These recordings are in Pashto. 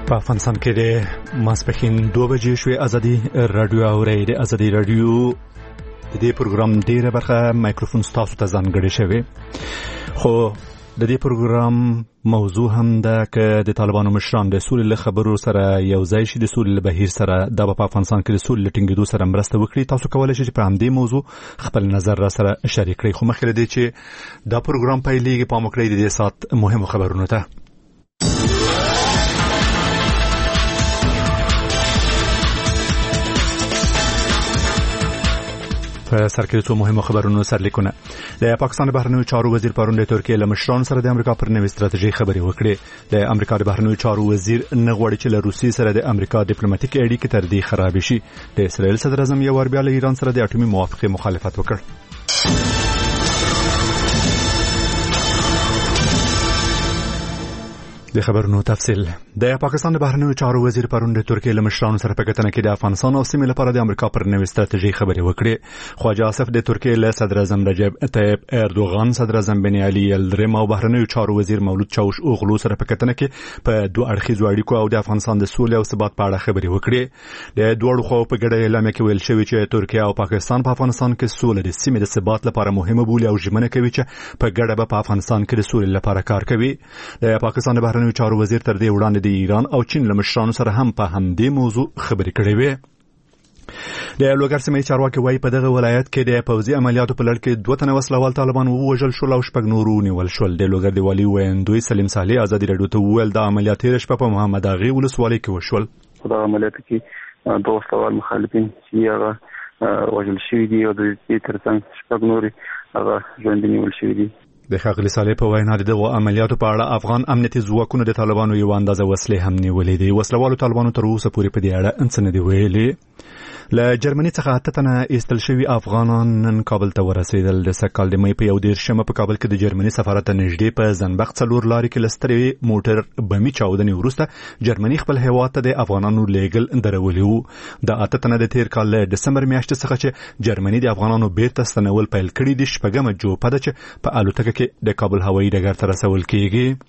په افغانستان کې د ماسپښین 2 بجې شوې ازادي رادیو اوري د ازادي رادیو د دې پروګرام ډیره برخه مایکروفون تاسو ته ځانګړې شوی خو د دې پروګرام موضوع هم ده چې د طالبانو مشران د سولې له خبرو سره یو ځای شي د سولې له بهیر سره د په افغانستان کې د سولې لټینګېدو سره مرسته وکړي. تاسو کولای شئ چې په همدې موضوع خپل نظر را سره شریک کړئ. خو مخکې له دې چې دا پروګرام پیلېږي پام وکړئ د دې سات مهمو خبرونو ته. په سر کې څو مهمه خبرونو سرلیکونه. د پاکستان بهرنیو چارو وزیر پرون د ترکیې له مشرانو سره د امریکا پر نوې ستراتیژي خبرې وکړې. د امریکا د بهرنیو چارو وزیر نه غواړي چې له روسیې سره د امریکا ډیپلوماټیک اړیکې تر دې خراب شي. د اسرائیل صدر اعظم یو ور بیا له ایران سره د اټومي موافقې مخالفت وکړ. د خبرونو تفصیل. د پاکستان د بهرنیو چارو وزیر پرون د ترکیې له مشرانو سره په کتنه کې د افغانستان او سیمې لپاره د امریکا پر نوې ستراتیژي خبرې وکړې. خواجه آصف د ترکیې له صدر اعظم رجب طیب اردوغان، صدر اعظم بن علي یلدریم او بهرنیو چارو وزیر مولود چاوش اوغلو سره په کتنه کې په دوه اړخیزو اړیکو او د افغانستان د سولې او ثبات په اړه خبرې وکړې. د دوه خواو په ګډه اعلامیه کې ویل شوی چې ترکیه او پاکستان په افغانستان کې سولې د سیمې د ثبات لپاره مهمه بولي او ژمنه کوي چې په ګډه په افغانستان کې د سولې لپاره کار کوي. د پاکستان د بهرنیو چارو وزیر تر دې وړاندې د ایران او چین له مشرانو سره هم په همدې موضوع خبرې کړې وې. د لوګر سیمې چارواکي وايي په دغه ولایت کې د پوځي عملیاتو په لړ کې 2 تنه وسلوال طالبان ووژل شول او 6 نور ونیول شول. د لوګر دی والي ویندوی سلیم صالح ازادي رادیو ته وویل د عملیات تیر شپه په محمد اغي ولسوالۍ کې وشول. په عملیاتو کې 2 وسلوال مخالفین چې هغه وژل شوي دي او د دې ترڅنګ 6 نور هغه ژوندي نیول شوي دي. د ښاغلي صالح په وینا د دغو عملیاتو په اړه افغان امنیتي ځواکونو د طالبانو یو اندازه وسلې هم نیولې دي. وسلوالو طالبانو تر اوسه پورې په دې اړه څه نه دي ویلي. له جرمني څخه 8 تنه ایستل شوي افغانان نن کابل ته ورسېدل. د سکال د مې په 11 په کابل کې د جرمني سفارت ته نږدې په زنبق 4 لارې کې لستري موټر بمي چاودنې وروسته جرمني خپل هیواد ته د افغانانو لیګل درولي وو. د 8 تنه د تیر کال له دسمبر میاشتې څخه چې جرمني د افغانانو بیرته ستنول پیل کړي دي شپږمه جوپه ده چې په الوتکه کې د کابل هوایي ډګر ته رسول کیږي.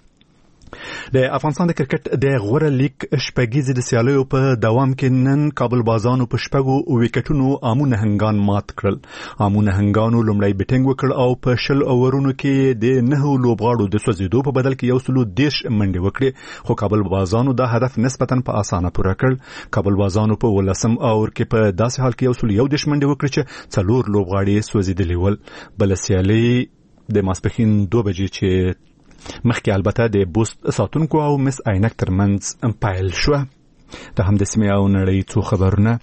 د افغانستان د کرکټ د غوره لیگ شپږیزې د سیالیو په دوام کې نن کابل بازانو په شپږو وکټونو امو نهنګان مات کړل. امو نهنګانو لومړی بیټینګ وکړ او په 10 اورونو کې د 9 لوبغاړو د سوځېدو په بدل کې 110 منډې وکړې. خو کابل بازانو دا هدف نسبتاً په اسانه پوره کړ. کابل بازانو په 18 اور کې په داسې حال کې 111 منډې وکړې چې 4 لوبغاړي سوځېدلي ول. بل سیالي د ماسپښین 2 بجې چې مخکې البته د بوست ساتونکو او مس عینک ترمنځ پیل شو. د هم د سیمې او نړۍ څو خبرونه.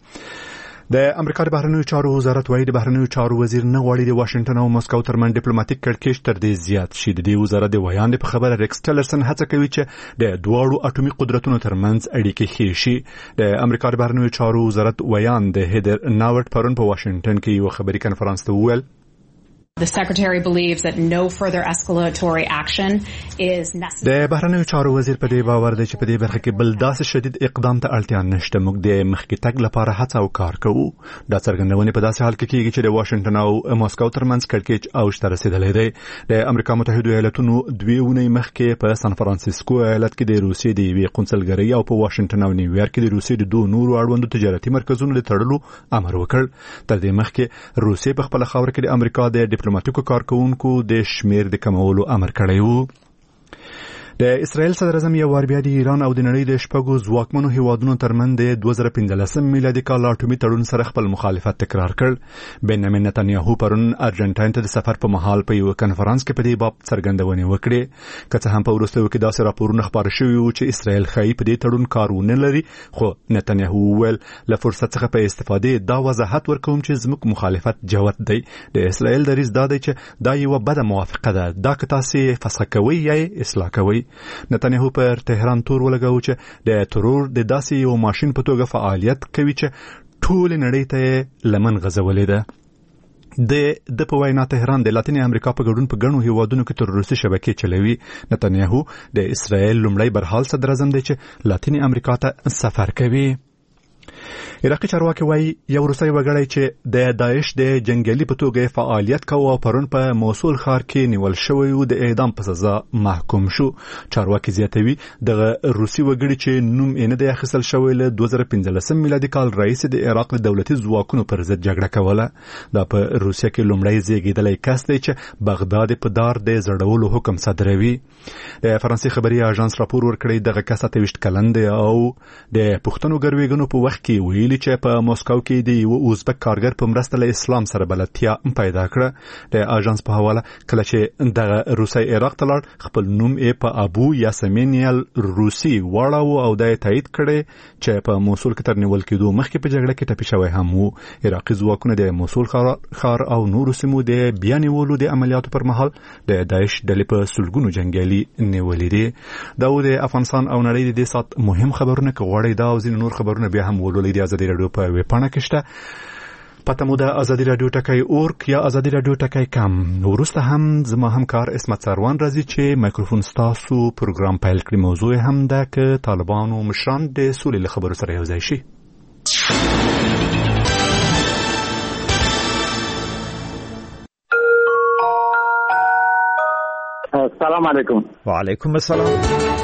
د امریکا د بهرنیو چارو وزارت وايي د بهرنیو چارو وزیر نه غواړي د واشنگټن او مسکو ترمنځ ډیپلوماټیک کړکېچ تر دې زیات شي. د دې وزارت د ویاند په خبره ریکس ټیلرسن هڅه کوي چې د دوه اټومي قدرتونو ترمنځ اړیکې ښې شي. د امریکا د بهرنیو چارو وزارت ویاند هیدر ناورت پرون په واشنگټن کې یو خبري کانفرنس ته وویل The Secretary believes that no further escalatory action is necessary. د بهرنیو چارو وزیر په دې باور دی چې په دې برخه کې بل داسې شدید اقدام ته اړتیا نشته. موږ د مخکې تګ لپاره هڅه او کار کوو. دا څرګندونه په داسې حال کې کیږي چې د واشنگټن او مسکو ترمنځ کړکېچ اوج ته رسیدلی دی. د امریکا متحده ایالاتونو 2 اونۍ مخکې په سان فرانسیسکو ایالت کې د روسیې د یوې قونسلګرۍ او په واشنگټن او نیویارک کې د روسیې د 2 نورو اړوندو تجارتي مرکزونو د تړلو امر وکړ. تر دې مخکې روسیې په خپل خاور کې د امریکا د ډیپلوماټیکو کارکونکو د شمیر د کمولو امر کړی وو. د اسرائیل صدر اعظم یو ور بیا د ایران او د نړۍ د شپږو ځواکمنو هیوادونو ترمنځ د 2015 میلادي کال اټومي تړون سره خپل مخالفت تکرار کړ. بنیامین نتنیاهو پرون ارجنټاین ته د سفر په مهال په یو کانفرنس کې په دې باب څرګندونه وکړه. که څه هم په وروستیو کې داسې راپورونه خبر شوي وو چې اسرائیل خایي په دې تړون کارونه لري، خو نتنیاهو وویل له فرصت څخه په استفادې دا وضاحت ورکوم چې زموږ مخالفت جوت دی. د اسرائیل دریځ دا دی چې دا یو بده موافقه ده، دا که تاسو فسخ کوي یا اصلاح کوي. نتنیاهو پر تهران تور ولګاو چې د ترور د داسې یو ماشين په توګه فعالیت کوي چې ټول نړۍ ته لمن غځولې ده. د په وینا تهران د لاتینی امریکا په ګډون په ګڼو هیوادونو کې تروریستي شبکې چلوي. نتنیاهو د اسرائیل لومړی برحال صدر اعظم دی چې لاتینی امریکا ته سفر کوي. عراقي چارواکي وایي یو روسي وګړی چې د داعش د جنگیالي په توګه فعالیت کوي او پرون په موصل ښار کې نیول شوی او د اعدام په سزا محکوم شو. چارواکي زیاتوي د روسي وګړي چې نوم یې نه دی اخیستل شوی له 2015 میلادي کال رئیس د عراق د دولتي ځواکونو پر ضد جګړه کوله. دا په روسیا کې لومړی زیږیدلی کس دی چې بغداد په دار د زړولو حکم صادروي. د فرانسې خبري اژانس راپور ورکړی دغه کس 28 کلن دی او د پښتنو ګرویګنو په وخت کې ویلي چې په موسکو کې د یو ازبک کارګر په مرسته له اسلام سره بلدتیا پیدا کړه. د اژانس په حواله کله چې دغه روسي عراق ته لاړ خپل نوم یې په ابو یاسمینیل روسي واړاو او د تایید کړي چې په موصل کې تر نیول کېدو مخکې په جګړه کې ټپي شوی هم وو. عراقي ځواکونه د موصل ښار او نورو سیمو د بیا نیولو د عملیاتو پر مهال د داعش ډلې په سلګونو جنگیالي نیولې دي. دا د افغانستان او نړۍ د سات مهم خبرونه کوي دا او ځینې نور خبرونه بیا هم ولولې دي. ازادي رادیو په ویبپاڼه کې شته پته مو د ازادي رادیو ټکی اورک یا ازادي رادیو ټکی کم. ورسته هم زما همکار اسمت سروان راځي چې مایکروفون ستاسو پروګرام پیل کړي. موضوع هم ده چې طالبانو مشران د سولې له خبرو سره یوځای شي. السلام علیکم. وعلیکم السلام.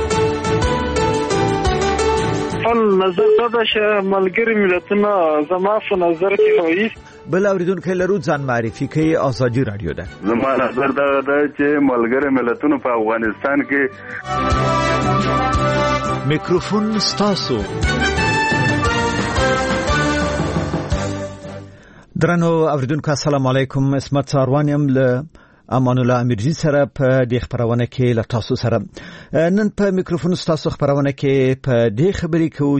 نظر دا چې ملګری ملتونه زما په نظر کې وایي بل اوریدونکو لرو ځان معرفي کوي. ازادي رادیو ده. زما نظر دا چې ملګری ملتونه په افغانستان کې میکروفون ستاسو. درنو اوریدونکو السلام علیکم. اسمت ساروانیم له امان الله امیرجی سره په دې خبرونه کې له تاسو سره نن په میکروفون تاسو خبرونه کې په دې خبرې کوو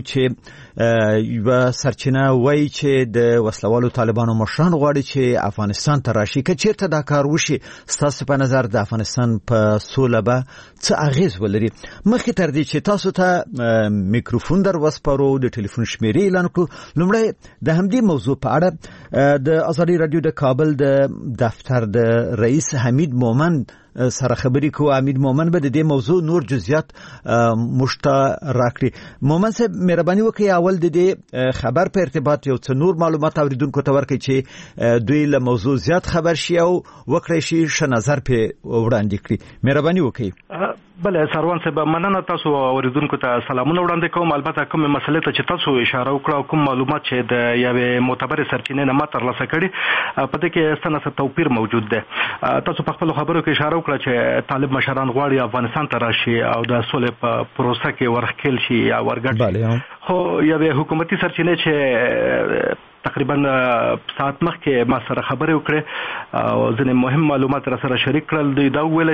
چې یو سرچینه وایي چې د وسلوالو طالبانو مشران غواړي چې افغانستان ته راشي. که چیرته دا کار وشي تاسو په نظر د افغانستان په سوله به څه اغیز ولري؟ مخکې تر دې چې تاسو ته میکروفون در وسپارو د ټلیفون شمیرې اعلان کړو لومړی د همدې موضوع په اړه د ازادي رادیو د کابل د دفتر د رئیس حمید مومن سره خبرې کوو. حمید مومن به د دې موضوع نور جزئیات مشته راکړي. مومن صاحب مهرباني وکړئ اول د دې خبر په ارتباط یو څه نور معلومات اوریدونکو ته ورکړئ چې دوی له موضوع زیات خبر شي او وکړي شي ش نظر په وړاندې کړي. مهرباني وکړئ. بله سروان صاحب مننه. تاسو اوریدونکو ته سلامونه وړاندې کوم. البته کوم مسلې ته چې تاسو اشاره وکړه کوم معلومات چې د یوې معتبرې سرچینې نه ما ترلاسه کړي په دې کې څه توپیر موجود ده. تاسو په خپل خبرو کې اشاره وکړه چې طالب مشران غواړي افغانستان ته راشي او د سولې په پروسه کې ورخکل شي یا ورګډ. خو یوې حکومتي سرچینې چې تقریبا ساعت مخکې ما سره خبرې وکړې او ځینې مهم معلومات را سره شریک کړل. دوی دا وویل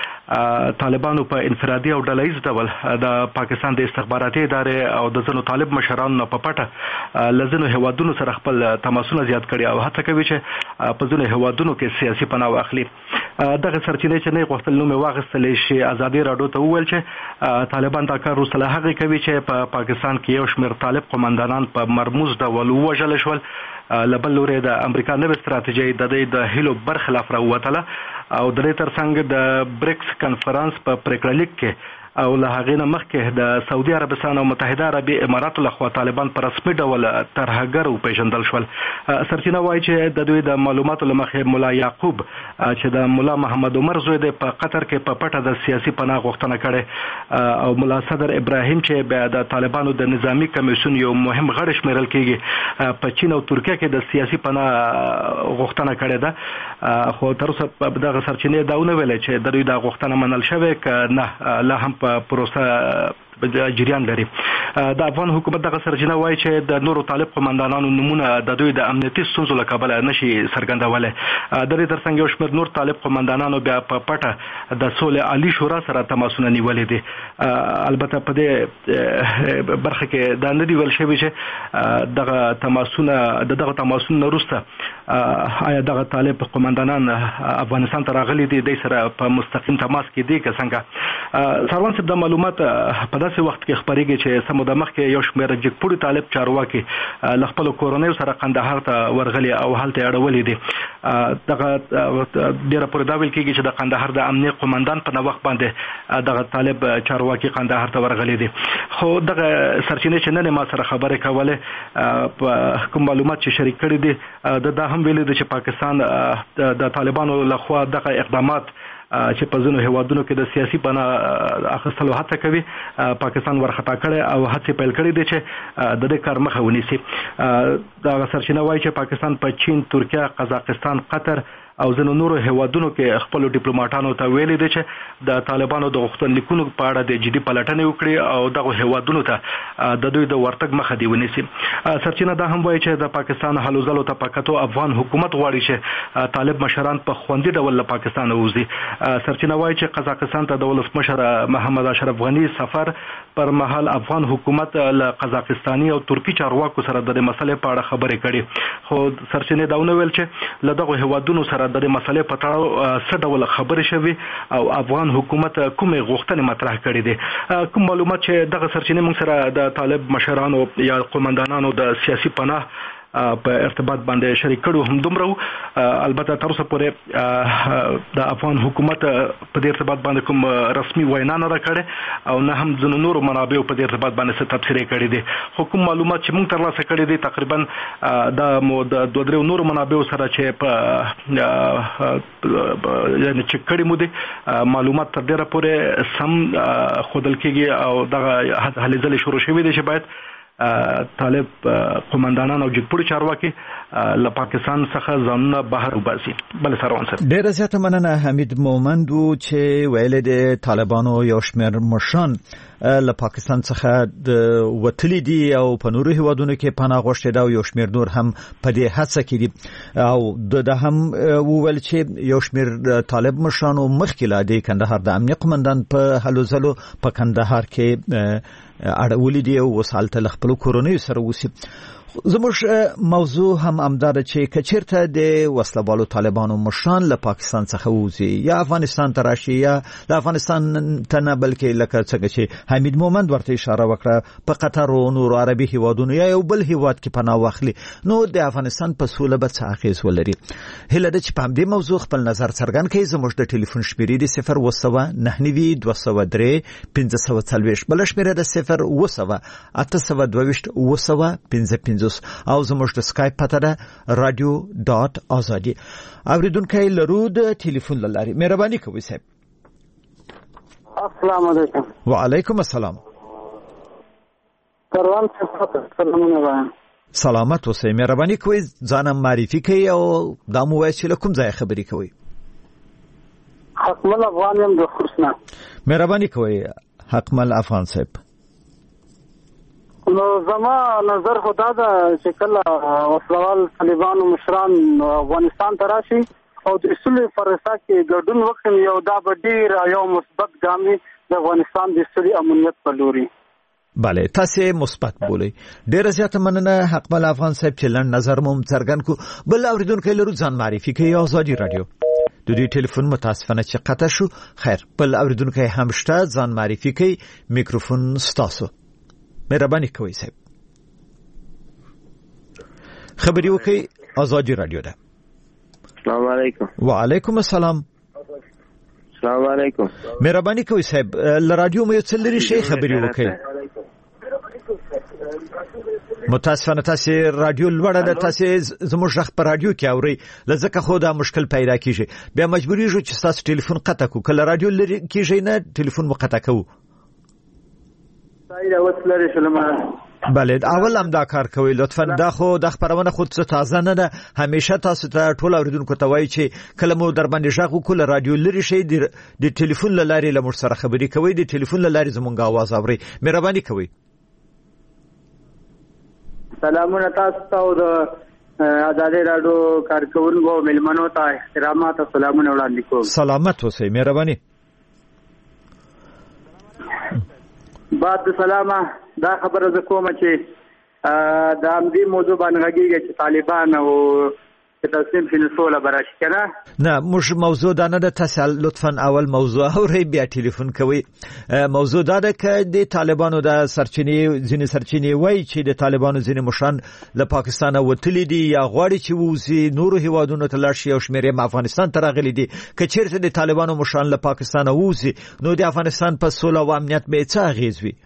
چې طالبانو په انفرادي او ډلهییز ډول د پاکستان د استخباراتي ادارې او د ځینو طالب مشرانو په پټه له ځینو هیوادونو سره خپل تماسونه زیات کړي او هڅه کوي چې په ځینو هیوادونو کې سیاسي پناه واخلي. دغه سرچینې چې نه غوښتل نوم واغستلی شي ازادي راډیو ته وویل چې طالبان دا کار وروسته له هغې کوي چې په پاکستان کې یو شمېر طالب قمندانان په مرموز ډول ووژل شول. لبل لوري د امریکا نوې ستراتیژي د هیلو برخلاف راووتله او د دې ترڅنګ د بریکس کانفرنس په پریکړه لیک کې او له هغې نه مخکې د سعودي عربستان او متحده عربي اماراتو لخوا طالبان په رسمي ډول ترهګر وپېژندل شول. سرچینه وایي چې د دوی د معلوماتو له مخې ملا یعقوب چې د ملا محمد عمر زوی دی په قطر کې په پټه د سیاسي پناه غوښتنه کړې او ملا صدر ابراهیم چې بیا د طالبانو د نظامی کمیسیون یو مهم غړی شمیرل کېږي په چین او ترکیه کې د سیاسي پناه غوښتنه کړې ده. خو تر اوسه په دغه سرچینې دا ونه ویلې چې د دوی د غوښتنه منل شوې که نه لا هم پروسه جریان لري. د افغان حکومت دغه سرچینه وایي چې د نورو طالب قمندانانو نمونه د دوی د امنیتي ستونزو له کبله نشي څرګندولی. د دې ترڅنګ یو شمېر نور طالب قمندانانو بیا په پټه د سولې عالي شورا سره تماسونه نیولې دي. البته په دې برخه کې دا نه دی ویل شوی چې دغه تماسونه وروسته آیا دغه طالب قمندانان افغانستان ته راغلي دي د سره په مستقیم تماس کې دي که څنګه. سروان صاحب د معلومات په داسې وخت کې خبرېږي چې سمو د مخ کې یو شمېر جګپوړي طالب چارواکي ل خپل کورونیو سره قندهار ته ورغلي او هلته اړولې دي. دغه ډیره پوره دا ویل کېږي چې د قندهار د امنیت قومندان په نوښت باندې دغه طالب چارواکي قندهار ته ورغلي دي. خو دغه سرچینې چې نن ما سره خبرې کولې په کوم معلومات چې شریک کړي دي دا هم ویلي دي چې پاکستان د طالبانو لخوا دغه اقدامات چې په ځینو هیوادونو کې د سیاسي پناه اخیستلو هڅه کوي پاکستان ورخطا کړي او هڅې پیل کړي دي چې د دې کار مخه ونیسي. دا سرچینه وایي چې پاکستان په چین، ترکیه، قزاقستان، قطر او ځینو نورو هیوادونو کې خپل ډیپلوماټانو ته ویلي دي چې د طالبانو د غوښتنلیکونو په اړه د جدي پلټنې وکړي او دغه هیوادونو ته د دوی د ورتګ مخه دی ونیسي. سرچینه دا هم وایي چې د پاکستان هلو ځلو ته پکاتو افغان حکومت غواړي چې طالب مشران په خوندي ډول له پاکستان ووځي. سرچینه وایي چې قزاقستان ته د ولسمشر محمد اشرف غنی سفر پر مهال افغان حکومت له قزاقستاني او ترکی چارواکو سره د مسلې په اړه خبرې کړي. خو سرچینه دا ونه ویل چې له دغه هیوادونو سره د مسلې په تړاو څه ډول خبرې شوي او افغان حکومت کومې غوښتنې مطرح کړي دي. کوم معلومات چې دغه سرچینې موږ سره د طالب مشرانو یا قومندانانو د سیاسي پناه په ارتباط باندې شریک کړو هم دومره. البته تر اوسه پورې د افغان حکومت په دې ارتباط باندې کوم رسمي وینا نه کړې او نه هم ځینو نورو منابعو په دې ارتباط باندې څه تبصرې کړې دي. خو کوم معلومات چې موږ ترلاسه کړي دي تقریبا د دوه درې نورو منابعو سره چې په یعنی چې کړي مو دي معلومات تر ډیره پورې سم خودل کېږي او دغه هلې ځلې شروع شوې دي چې باید طالب قومندانان او جګپوړي چارواکي له پاکستان څخه ځانونه بهر وباسي. بل سروان سره ډیره زیاته مننه حمید مومند چې ویل د طالبانو یو شمېر مشران له پاکستان څخه د وتلی دي او په نورو هیوادونو کې پناه غوښتي دا یو شمېر نور هم په دې هڅه کې دي او د هم وویل چې یو شمېر طالب مشرانو مخکې لا د کندهار د امنیت قومندان په هلو ځلو په کندهار کې اړولې دي او وسالته ل خپل کورونیو سره وسی. زموږ موضوع هم امدار چې کچیرته د وسلوالو طالبانو مشران له پاکستان څخه وځي یا افغانستان ته راشي یا له افغانستان ته نه بلکې لکه څنګه چې حمید مومند ورته اشاره وکړه په قطر او نور عربي هیوادونو یا یو بل هیواد کې پناه واخلي نو د افغانستان په سوله به څه اغیز ولري. هله د چې په دې موضوع خپل نظر څرګند کړي زموږ د ټلیفون شمیرې د 0 203 1540 بل شمیره د 0 822 او زموږ د سکایپ پته ده radio.azadi. اوریدونکو لرو د ټلیفون لاري مهرباني کوئ صاحب. السلام علیکم. وعلیکم السلام. کاروان څخه سلامونه وایم. سلامت اوسئ. مهرباني کوئ ځان معرفي کړئ او دا مو وایي چې کوم ځای خبرې کوئ. حکمل افغان یم د خرسنا. مهرباني کوئ حکمل افغان صاحب. نو زما نظر خدا دا چې کله وسلوال طالبانو مشران افغانستان ته راشي او د اصول فرصه کې ګډون وکړي یو دا به ډیر یو مثبت ګام د افغانستان د اصول امنیت په لوري. بله تاسو مثبت بولی. ډیر زیات مننه حکمل افغان صاحب چې لن نظر مو څرګند کو. بل اوریدونکو لرو ځان معرفي کوي آزادي رادیو. د دې ټلیفون متاسفانه چې قطع شو. خیر بل اوریدونکو هم شته ځان معرفي کوي میکروفون ستاسو. مهرباني کوئ صاحب. خبري وکي آزادي رادیو ده. السلام علیکم. وعلیکم السلام. السلام علیکم. مهرباني کوئ صاحب ل رادیو مې څه لري شي خبري وکي. متاسفانه تاسو رادیو لوړه ده تاسو زموږ رخ په رادیو کې اوري لزکه خو دا مشکل پیدا کیږي بیا مجبوری جو چې تاسو ټلیفون قطع کو کله رادیو لري کیږي نه ټلیفون مو قطع کو. بله اول هم دا کار کوي لطفا دا خو د خبرونه خود څه تازه نه ده همیشه تاسو ته ټول اوریدونکو ته وایي چې کله مو در باندې ژغ وکړو رادیو لري شي د ټلیفون لاري له موږ سره خبري کوي د ټلیفون لاري زمونږ आवाज اوري. مهرباني کوي. سلامونه تاسو ته د آزادي رادیو کارکونکو ملمنو ته احترامات او سلامونه وړاندې کوم. سلامت اوسئ. مهرباني. بعد سلامه دا خبره ز کومه چې د امدی موضوع باندې غږیږي چې طالبان او چې تصمیم شي سوله براشي کنه. نه موږ موضوع دا نه ده، تاسو لطفا اول موضوع اورئ بیا ټلیفون کوئ. موضوع دا ده چې د طالبانو د سرچینې وایي چې د طالبانو ځینې مشران له پاکستانه وتلي دي یا غواړي چې ووځي نورو هیوادونو ته لاړ شي او شمېر یې افغانستان ته راغلي دي. که چېرته د طالبانو مشران له پاکستانه ووځي نو د افغانستان په سوله او امنیت به څه اغېز وي؟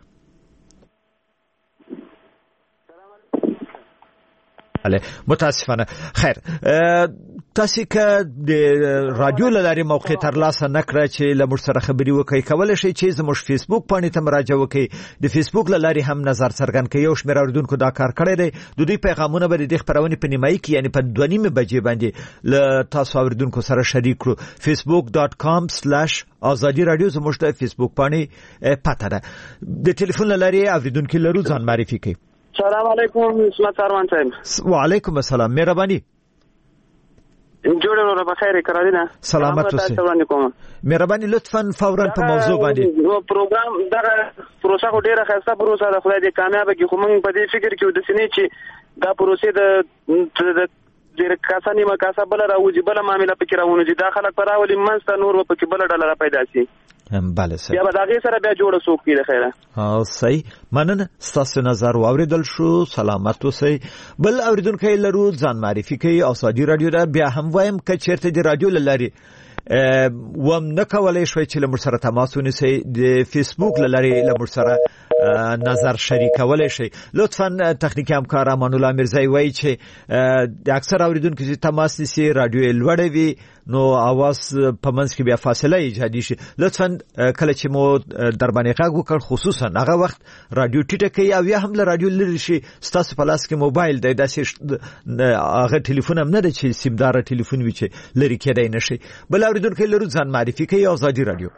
متاسفانه. خیر، تاسو که د رادیو لاري موقع ترلاسه نکړه چې له موږ سره خبري وکړئ، کولای شئ چې زموږ فیسبوک باندې ته مراجعه وکړئ. د فیسبوک لاري هم نظر څرګند کړئ. یو شمېر اوریدونکو دا کار کړی دی. د دوی پیغامونه به د خبرونې په نیمایي کې یعنی په 2:30 بجې باندې له تاسو اوریدونکو سره شریک کړو. facebook.com/azadi radio زموږ د فیسبوک باندې پته ده. د ټلیفون لاري اوریدونکو لرو ځان معرفي کړئ. السلام علیکم اسمت اروان صاحب. وعلیکم السلام. مهرباني. جوړه نور په خیر کراوینه. سلامت اوسئ. مهرباني لطفا فورا په موضوع باندې. پروګرام دا پروسه خو ډیره خاصه پروسه ده، خدای دې کامیاب کړي. خو موږ په دې فکر کې د سینې چې دا پروسه د کاساني مکاسه بل راوځي، بل معاملې پکې راوځي. دا خلک پر راولي منځ نور پکې بل ډله پیدا شي. بله سر. بیا به دغه سره بیا جوړه سوق کړي خیره. صحیح. مننه. ستاسو نظر واوریدل شو. سلامت اوسئ. بل اوریدونکو لرو ځان معرفي کوي. ازادي رادیو دا بیا هم وایم ک چیرته دی رادیو لاري و نه کولای شوي چې لمر سره تماس ونیسئ. د فیسبوک لاري لمر سره نظر شریکولای شئ. لطفا تخنیکی همکار امان الله میرزایی وایي چې د اکثر اوریدونکو چې تماس نیسي رادیو لوړ وي نو आवाज په منځ کې بیا فاصله ایجادي شي. لطفا کله چې مو در باندې غږ وکړ خصوصا هغه وخت رادیو ټیټه کوي او یا هم له رادیو لري شي. ستاسو په لاس کې موبایل دی، داسې هغه ټلیفون هم نه دی چې سیمدار ټلیفون وي چې لري کېدای نشي. بل اوریدونکو لرو ځان معرفي کوي. ازادي رادیو.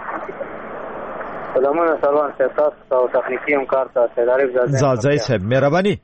سلامونه سروان صاحب او تخنیکی همکار ته عارف زاده صاحب. مهرباني.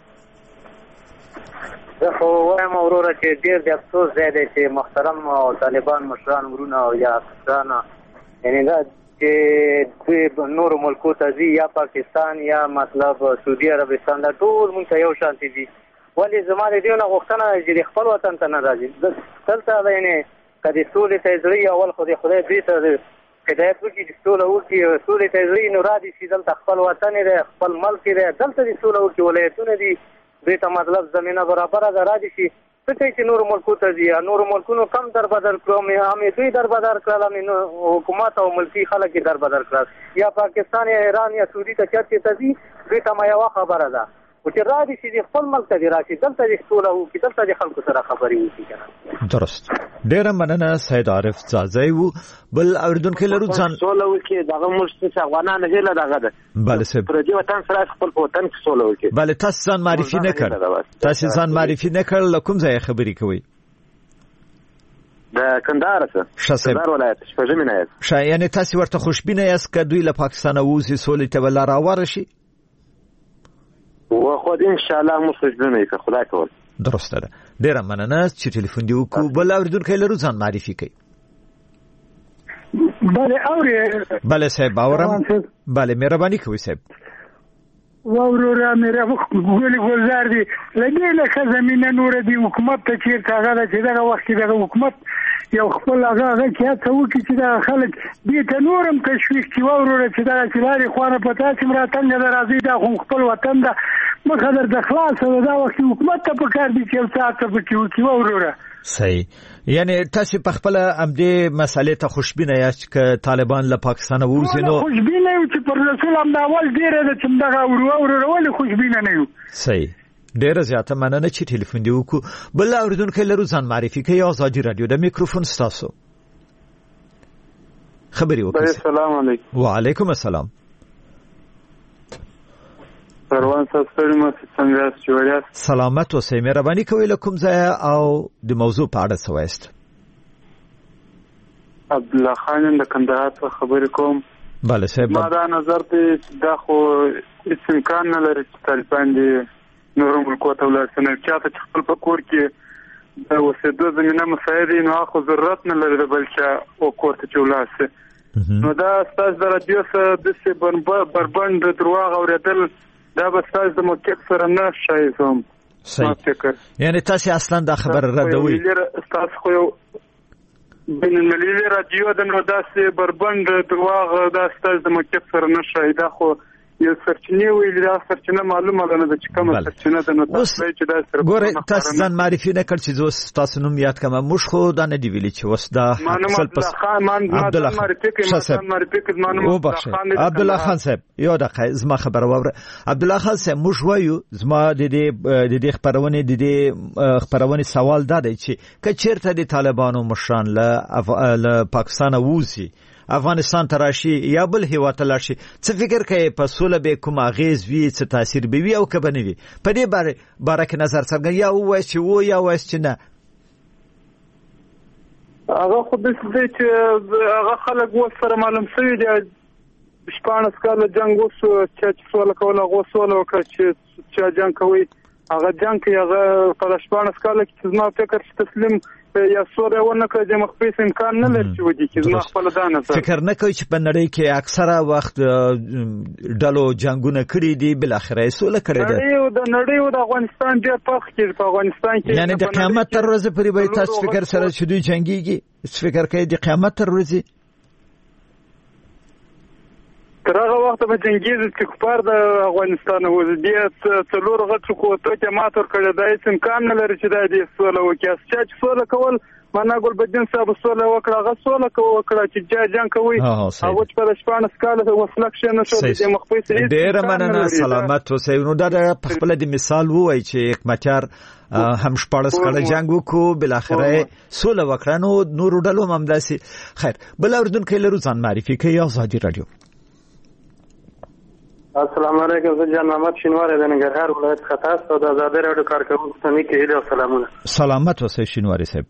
زه خو وایم وروره چې ډېر د افسوس ځای دی چې محترم طالبان مشران ورونه او یا افغانان یعنی دا چې دوی نور ملکو ته ځي یا پاکستان یا مطلب سعودي عربستان، دا ټول مونږ ته یو شانتي دي. ولې زما د دې نه غوښتنه چې خپل وطن ته نه راځي. دلته یعنی که د سولې ته زړی اول خو د خدای دوی ته هدایت وکړي چې سوله وکړي. سولې ته زړی نو راځي چې دلته خپل وطن دی، خپل ملک دی، دلته د سوله وکړي. ولایتونه دي دوی ته مطلب زمینه برابره ده راځي چې څه چې نور ملکو ته ځي. نور ملکونو کم در بدر کړو، همې دوی در بدر کړل، همې حکومت او ملکي خلک در بدر کړل. یا پاکستان یا ایران یا سعودي ته چرته ته ځي دوی ته یوه خبره ده چې راځي چې خپل ملک ته راشي، دلته د سوله وکړي، دلته د خلکو سره خبرې وکړي. درست. ډیره مننه سید عارف زازی وو. بل اوریدونکو لرو ځان سوله وکړي. دغه موږ څه افغانان هیله دغه ده. بله سید. پر دې وطن سره خپل وطن کې سوله وکړي. بله تاسو ځان معرفي نه کړ. تاسو ځان معرفي نه کړ. کوم ځای خبرې کوي؟ د کندهار څخه. کندهار ولایت شپږم نه یاست. یعنی تاسو ورته خوشبینه یاست که دوی له پاکستان ووځي سولې ته ولا راوړ شي؟ خو ان شاء الله موږ خوشبینه یو خدای کول. درسته ده. ډیره مننه چې ټلیفون دی وکړو. بل اوریدونکو لرو ځان معرفي کوي. بله اوري. بله صاحب اورم. بله مهرباني کوئ صاحب. وروره مې ګولې ګلزار دي لګې لکه زمینه نور دی حکومت ته چیرته هغه چې دغه وخت کې دغه حکومت یو خپل هغه کې هڅه وکړي چې دا خلک دې ته نورم تشویق کړي. وروره چې دا چې لارې خوانه په تاسې مراتنګ د راځي دا خو خپل وطن ده مخه در د خلاص دا وخت حکومت ته پکار دي چې یو څه هڅه وکړي. وروره صحیح. یعنی تاسو په خپل امدې مسالې ته خوشبینه یاست چې طالبان له پاکستان ووځي؟ نو خوشبینه یو چې پر رسول هم دا اول ډیره ده چې دغه وروره ولې خوشبینه نه یو. صحیح. ډیره زیاته مننه چې ټلیفون دی وکړو. بل اوریدونکو لرو ځان معرفي کوي. ازادي رادیو د میکروفون ستاسو خبري وکړئ. السلام علیکم. وعلیکم السلام. پروان تاسو څنګه جوړیاست؟ سلامت اوسئ. مهرباني کوئ له کوم ځای او د موضوع په اړه څه وایست؟ عبد الله خان د کندهار څخه خبرې کوم. بله صاحب. ما دا نظر دی دا خو هیڅ امکان نه لري چې طالبان دي نور ملکو ته ولاړ شي. چاته چې خپل په کور کې د اوسېدو زمینه مساعد نو خو ضرورت نه لري بل چې او کور ته ولاړ شي. نو دا ستاسو د رادیو سره د بربند درواغ اوریدل دا به ستاسو د موقعیت سره نه شایزم. فکر یعنی تاسو اصلا دا خبر ردوي تاسو خو یو بین المللي رادیو د نو داسې بربند دواغ داسې د مکتب سره نشي دا خو یو سرچینه ویل دا سرچینه معلومه نه ده چې کومه سرچینه ده نو تاسو چې دا سره ګوره تاسو ځان معرفي نه کړ چې زه تاسو نوم یاد کوم موږ خو دا نه دی ویلي چې وس دا عبد الله خان صاحب یو دقیقه زما خبر واوره عبد الله خان صاحب موږ وایو زما د دې خبرونه سوال دا دی چې کچیرته د طالبانو مشران له پاکستان ووسی افغانستان تراشي یا بل هیواد لاشي څه فکر کوي په سوله به کوم اغیز وی څه تاثیر به وی او کبه نه وی په دې باره کې نظر څرګند یا وای چې و یا وای چې نه هغه خو دې چې هغه خلک وسره معلوم شوی دی شپانس کاله جنگ وسو چې سوله کوله غوسوله وکړه چې جنگ کوي هغه جنگ کې هغه په شپانس کاله کې زما فکر چې تسلیم یا سوره ونه کړ د مخفیس امکان نه لري چې ودی چې زما خپل دانه فکر نه کوي چې په نړۍ کې اکثره وخت ډلو جنگونه کړی دي بل اخره سوله کړی ده نړۍ او د افغانستان ډېر پخ کې په افغانستان کې یعنی د قیامت تر ورځې پورې به تاسو فکر سره چې دوی جنگيږي فکر کوي د قیامت تر ورځې تر هغه وخت به جنگیز چې کفار د افغانستان وزدیت څلور غټ قوتو کې ماتور کړی دا هیڅ امکان نه لري چې دا دې سوله وکړي چې سوله کول معنا ګل بدین صاحب سوله وکړه هغه سوله وکړه چې جنگ کوي هغه چې په شپانس کاله وسلک شنه شو د مخفیس ډیر مننه سلامت اوسئ نو دا په خپل د مثال وای چې حکمتیار هم شپارس کړه جنگ وکړو بل اخره سوله وکړه نو نور ډلو ممداسي خیر بل اردن کې لرو ځان معرفي کوي آزادي رادیو السلام علیکم زه جان محمد شینواری د ننګرهار ولایت خطاس او د آزادۍ راډیو کارکونکو ته نیک هیلې او سلامونه سلامت اوسئ شینواری صاحب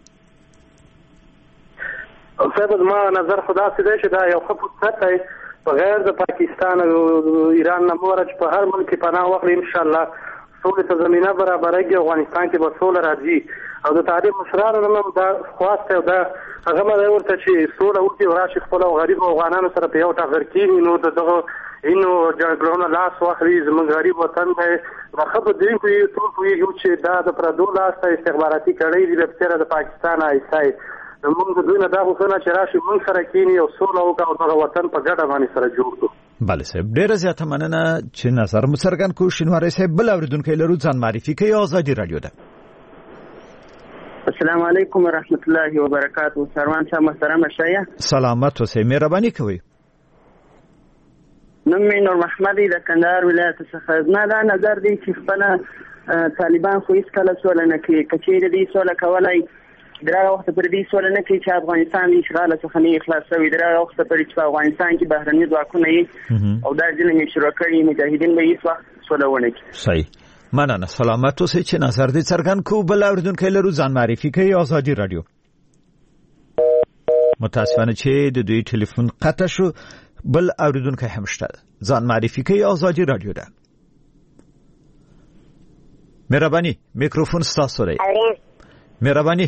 زما نظر خدا سي دی چې دا یو ښه فرصت دی بغیر د پاکستان او ایران نه مورج په هر ملک کې پناه واخلي ان شاء الله سولې ته زمينه برابرېږي افغانستان کې به سوله راځي او د تاریخ مشرانو نوم دا خواست او دا هغه مده ورته چې سوله وکړي او راشي خپل غریب افغانانو سره په یو ټغر کې نو دغه اینو جګړو لاس واخلي زموږ غریب وطن دی دا خبره دی چې ټول پوهیږي چې دا د پردو لاس ته استخباراتي کړۍ دي لپاره د پاکستان ایسای موږ د دوی نه دا غوښتنه چې راشي موږ سره کېني او سوله وکړو او دغه وطن په ګډه باندې سره جوړ کړو بله صاحب ډیره زیاته مننه چې نظر مو څرګند کړو شینواری صاحب بل اوریدونکو لرو ځان معرفي کوي آزادي رادیو ده السلام علیکم ورحمت الله وبرکاته سروان صاحب محترم شایع سلامت اوسئ مهرباني کوئ نوم مې نور محمد د کندهار ولایت څخه زما دا نظر دی چې خپل طالبان خو هیڅ کله سوله نه کوي کچېرې دې سوله کولای دغه وخت پر دې سوله نه کوي چې افغانستان د اشغال څخه نه خلاص شوی دغه وخت پر چې په افغانستان کې بهرني ځواکونه یې او دا ځینې یې شروع کړي مجاهدین به هیڅ وخت سوله ونه کوي صحیح مننه سلامت اوسئ چې نظر دې څرګند کو بل اوریدونکو لرو ځان معرفي کوي آزادي رادیو متاسفانه چې د دوی ټلیفون قطع شو بل اوریدونکو هم شته ځان معرفي کوي آزادي رادیو ده مهرباني میکروفون ستاسو دی مهرباني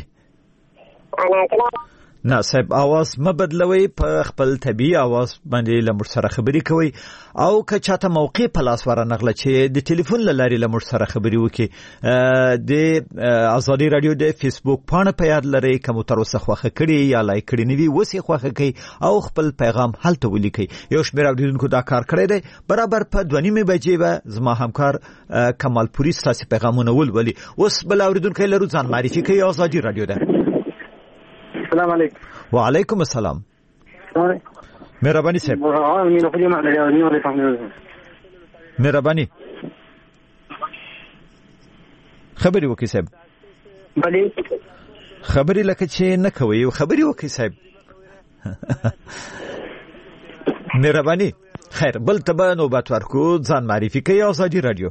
نه صاحب आवाज مبدلوي په خپل طبيعي आवाज باندې لمر سره خبري کوي او که چاته موقع په لاس ورنغله چې د ټلیفون لاري لمر سره خبري وکي د آزادي رادیو د فیسبوک پاڼه په یاد لري کوم تر اوسه خوخه کړي یا لایک کړي نوي وسی خوخه کوي او خپل پیغام هلته ولیکي یو شمېر اوریدونکو دا کار کړی دی برابر په 2:30 بجې به زما همکار کمال پوری ستاسو پیغامونه ولولي اوس بل اوریدونکو لرو ځان معرفي کوي آزادي رادیو ده السلام علیکم وعلیکم السلام مهرباني صاحب مهرباني خبري وکي صاحب بلی خبري لکه چې نه کوي خبري وکي صاحب مهرباني خیر بل تبه نوبت ورکو ځان معرفي کوي آزادي رادیو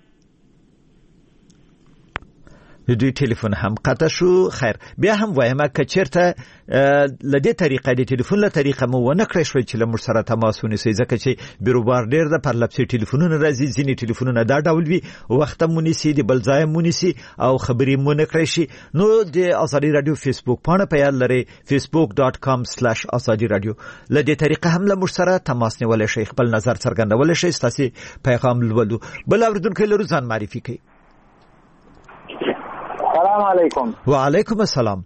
د دوی ټلیفون هم قطع شو خیر بیا هم وایم که چیرته لدې طریقې د ټلیفون له طریقې مو ونه کړی شوی چې له موږ سره تماس ونیسئ ځکه چې بیروبار ډېر د پرلپسې ټلیفونونه راځي ځینې ټلیفونونه دا ډول وي وخت مو نیسي د بل ځای مو نیسي او خبرې مو نه کړی شي نو د آزادي رادیو فیسبوک پاڼه په یاد لرئ facebook.com/azadi radio له دې طریقې هم له موږ سره تماس نیولی شئ خپل نظر څرګندولی شئ ستاسې پیغام لولو بل اورېدونکی لرو ځان معرفي کوي السلام علیکم. وعلیکم السلام.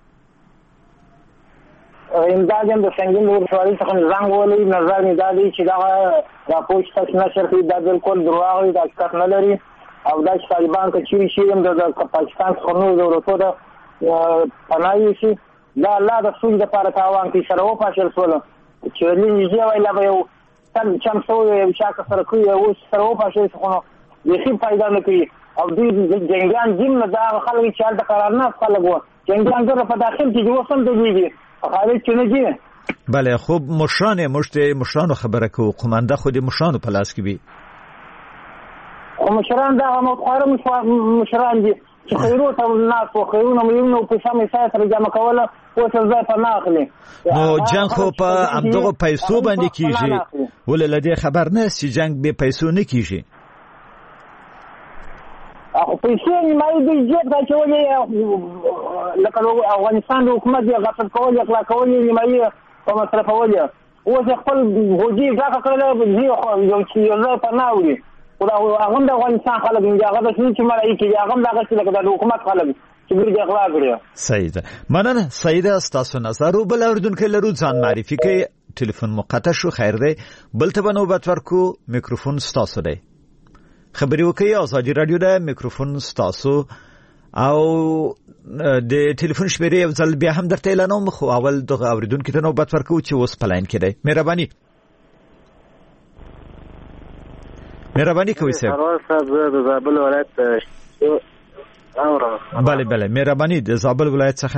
امداد هم د سنگین ولسوالۍ څخه زنګ ولې نظر مې دا دی چې دا راپور چې تاسو نشر کړی دا بالکل دروغ دی، دا حقیقت نه لري او دا چې طالبان که چیرې شي هم د پاکستان څخه نورو دولتونو ته پناه یوسي، دا الله د سولې دپاره تاوان کوي. سره وپاشل شول چې نږدې وایي لا به یو چم شوی یو چا که سره کوي، اوس سره وپاشل شي خو نو بیخي فایده نه کوي. او دوی جنګیان ځین نه دا خلک چې هلته قرارناست خلک وو، جنګیان زره په داخل کې اوس هم دګېږي خارج کې نه دي. بله خوب مشرانو خبره کوو، قومنده خو د مشرانو په لاس کې وي. خو مشران دا مخواره مشران دي چې خیرو ته ناس و خیرونه مليونه په سمې سای سره جمع کوله اوس ځای په نه اخلي. نو جنګ خو په همدغو پیسو باندې کېږي، ولې له دې خبر نه چې جنګ بې پیسو نه کېږي؟ خو پیسې نیمایي دوی جیب ته اچولې، لکه افغانستان د حکومت یې غصب کول اغلا کول یې نیمایي په مصرفول یې اوس یې خپل بوجي ډاکه کړلی یو ځای په نه وړي. خو دا هغه هم د افغانستان خلک دي، هغه د شنو چې ملایي کېږي هغه هم د هغه چې لکه د حکومت خلک چې ګرد اغلا کړي. صحیح ده، مننه. صحیح ده، ستاسو نظر او بل اورېدونکی لرو، ځان معرفي کوي. ټلیفون مقطع شو، خیر دی. بل ته به نوبت ورکو، میکروفون ستاسو دی. خبري وکي ازادي رادیو ده، میکروفون ستاسو او د ټلیفون شمیرې یو ځل بیا هم درته اعلانوم، خو اول دغه اوریدونکو ته نوبت ورکو چې اوس په لاین کې دی. مهرباني کوي صاحب. صاحب د زابل ولایت بله مهرباني د زابل ولایت څخه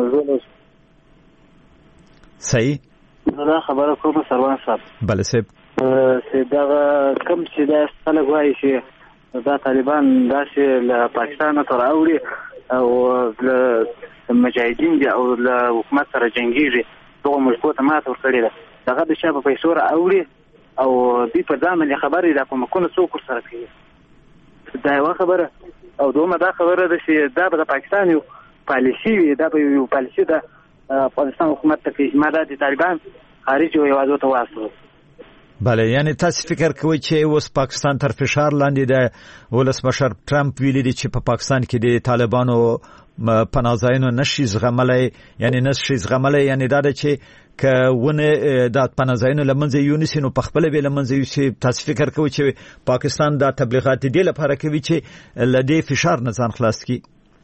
صحیح دا خبره کوم سروان صاحب. بله صاحب. دا کوم چې دا خلک وایي چې دا طالبان داسې له پاکستان ته راوړي او له مجاهدین دي او له حکومت سره جنګیږي، دغه ملکو ته ماته ورکړې ده، دغه د چا په پیسو راوړي او دوی په ځان باندې خبرې دا کومکونه څوک ورسره کوي. دا یوه خبره. او دومره دا خبره ده چې دا به د پاکستان یو پالیسي وي، دا به یو پالیسي ده افغانستان حکومت ته کوي، ما دا د طالبان خارج او هېوادو ته واستول. بله، یعنی تاسو فکر کوئ چې اوس پاکستان تر فشار لاندې ده؟ ولسمشر ټرمپ ویلي دی چې په پاکستان کې د طالبانو پناهځایونه نشي زغملی، یعنی دا ده چې که ونه د پناهځایونو له منځه یونیسي نو په خپله به له منځه یوسي. تاسو فکر کوئ چې پاکستان دا تبلیغات دې لپاره کوي چې له دې فشار نه ځان خلاص کړي؟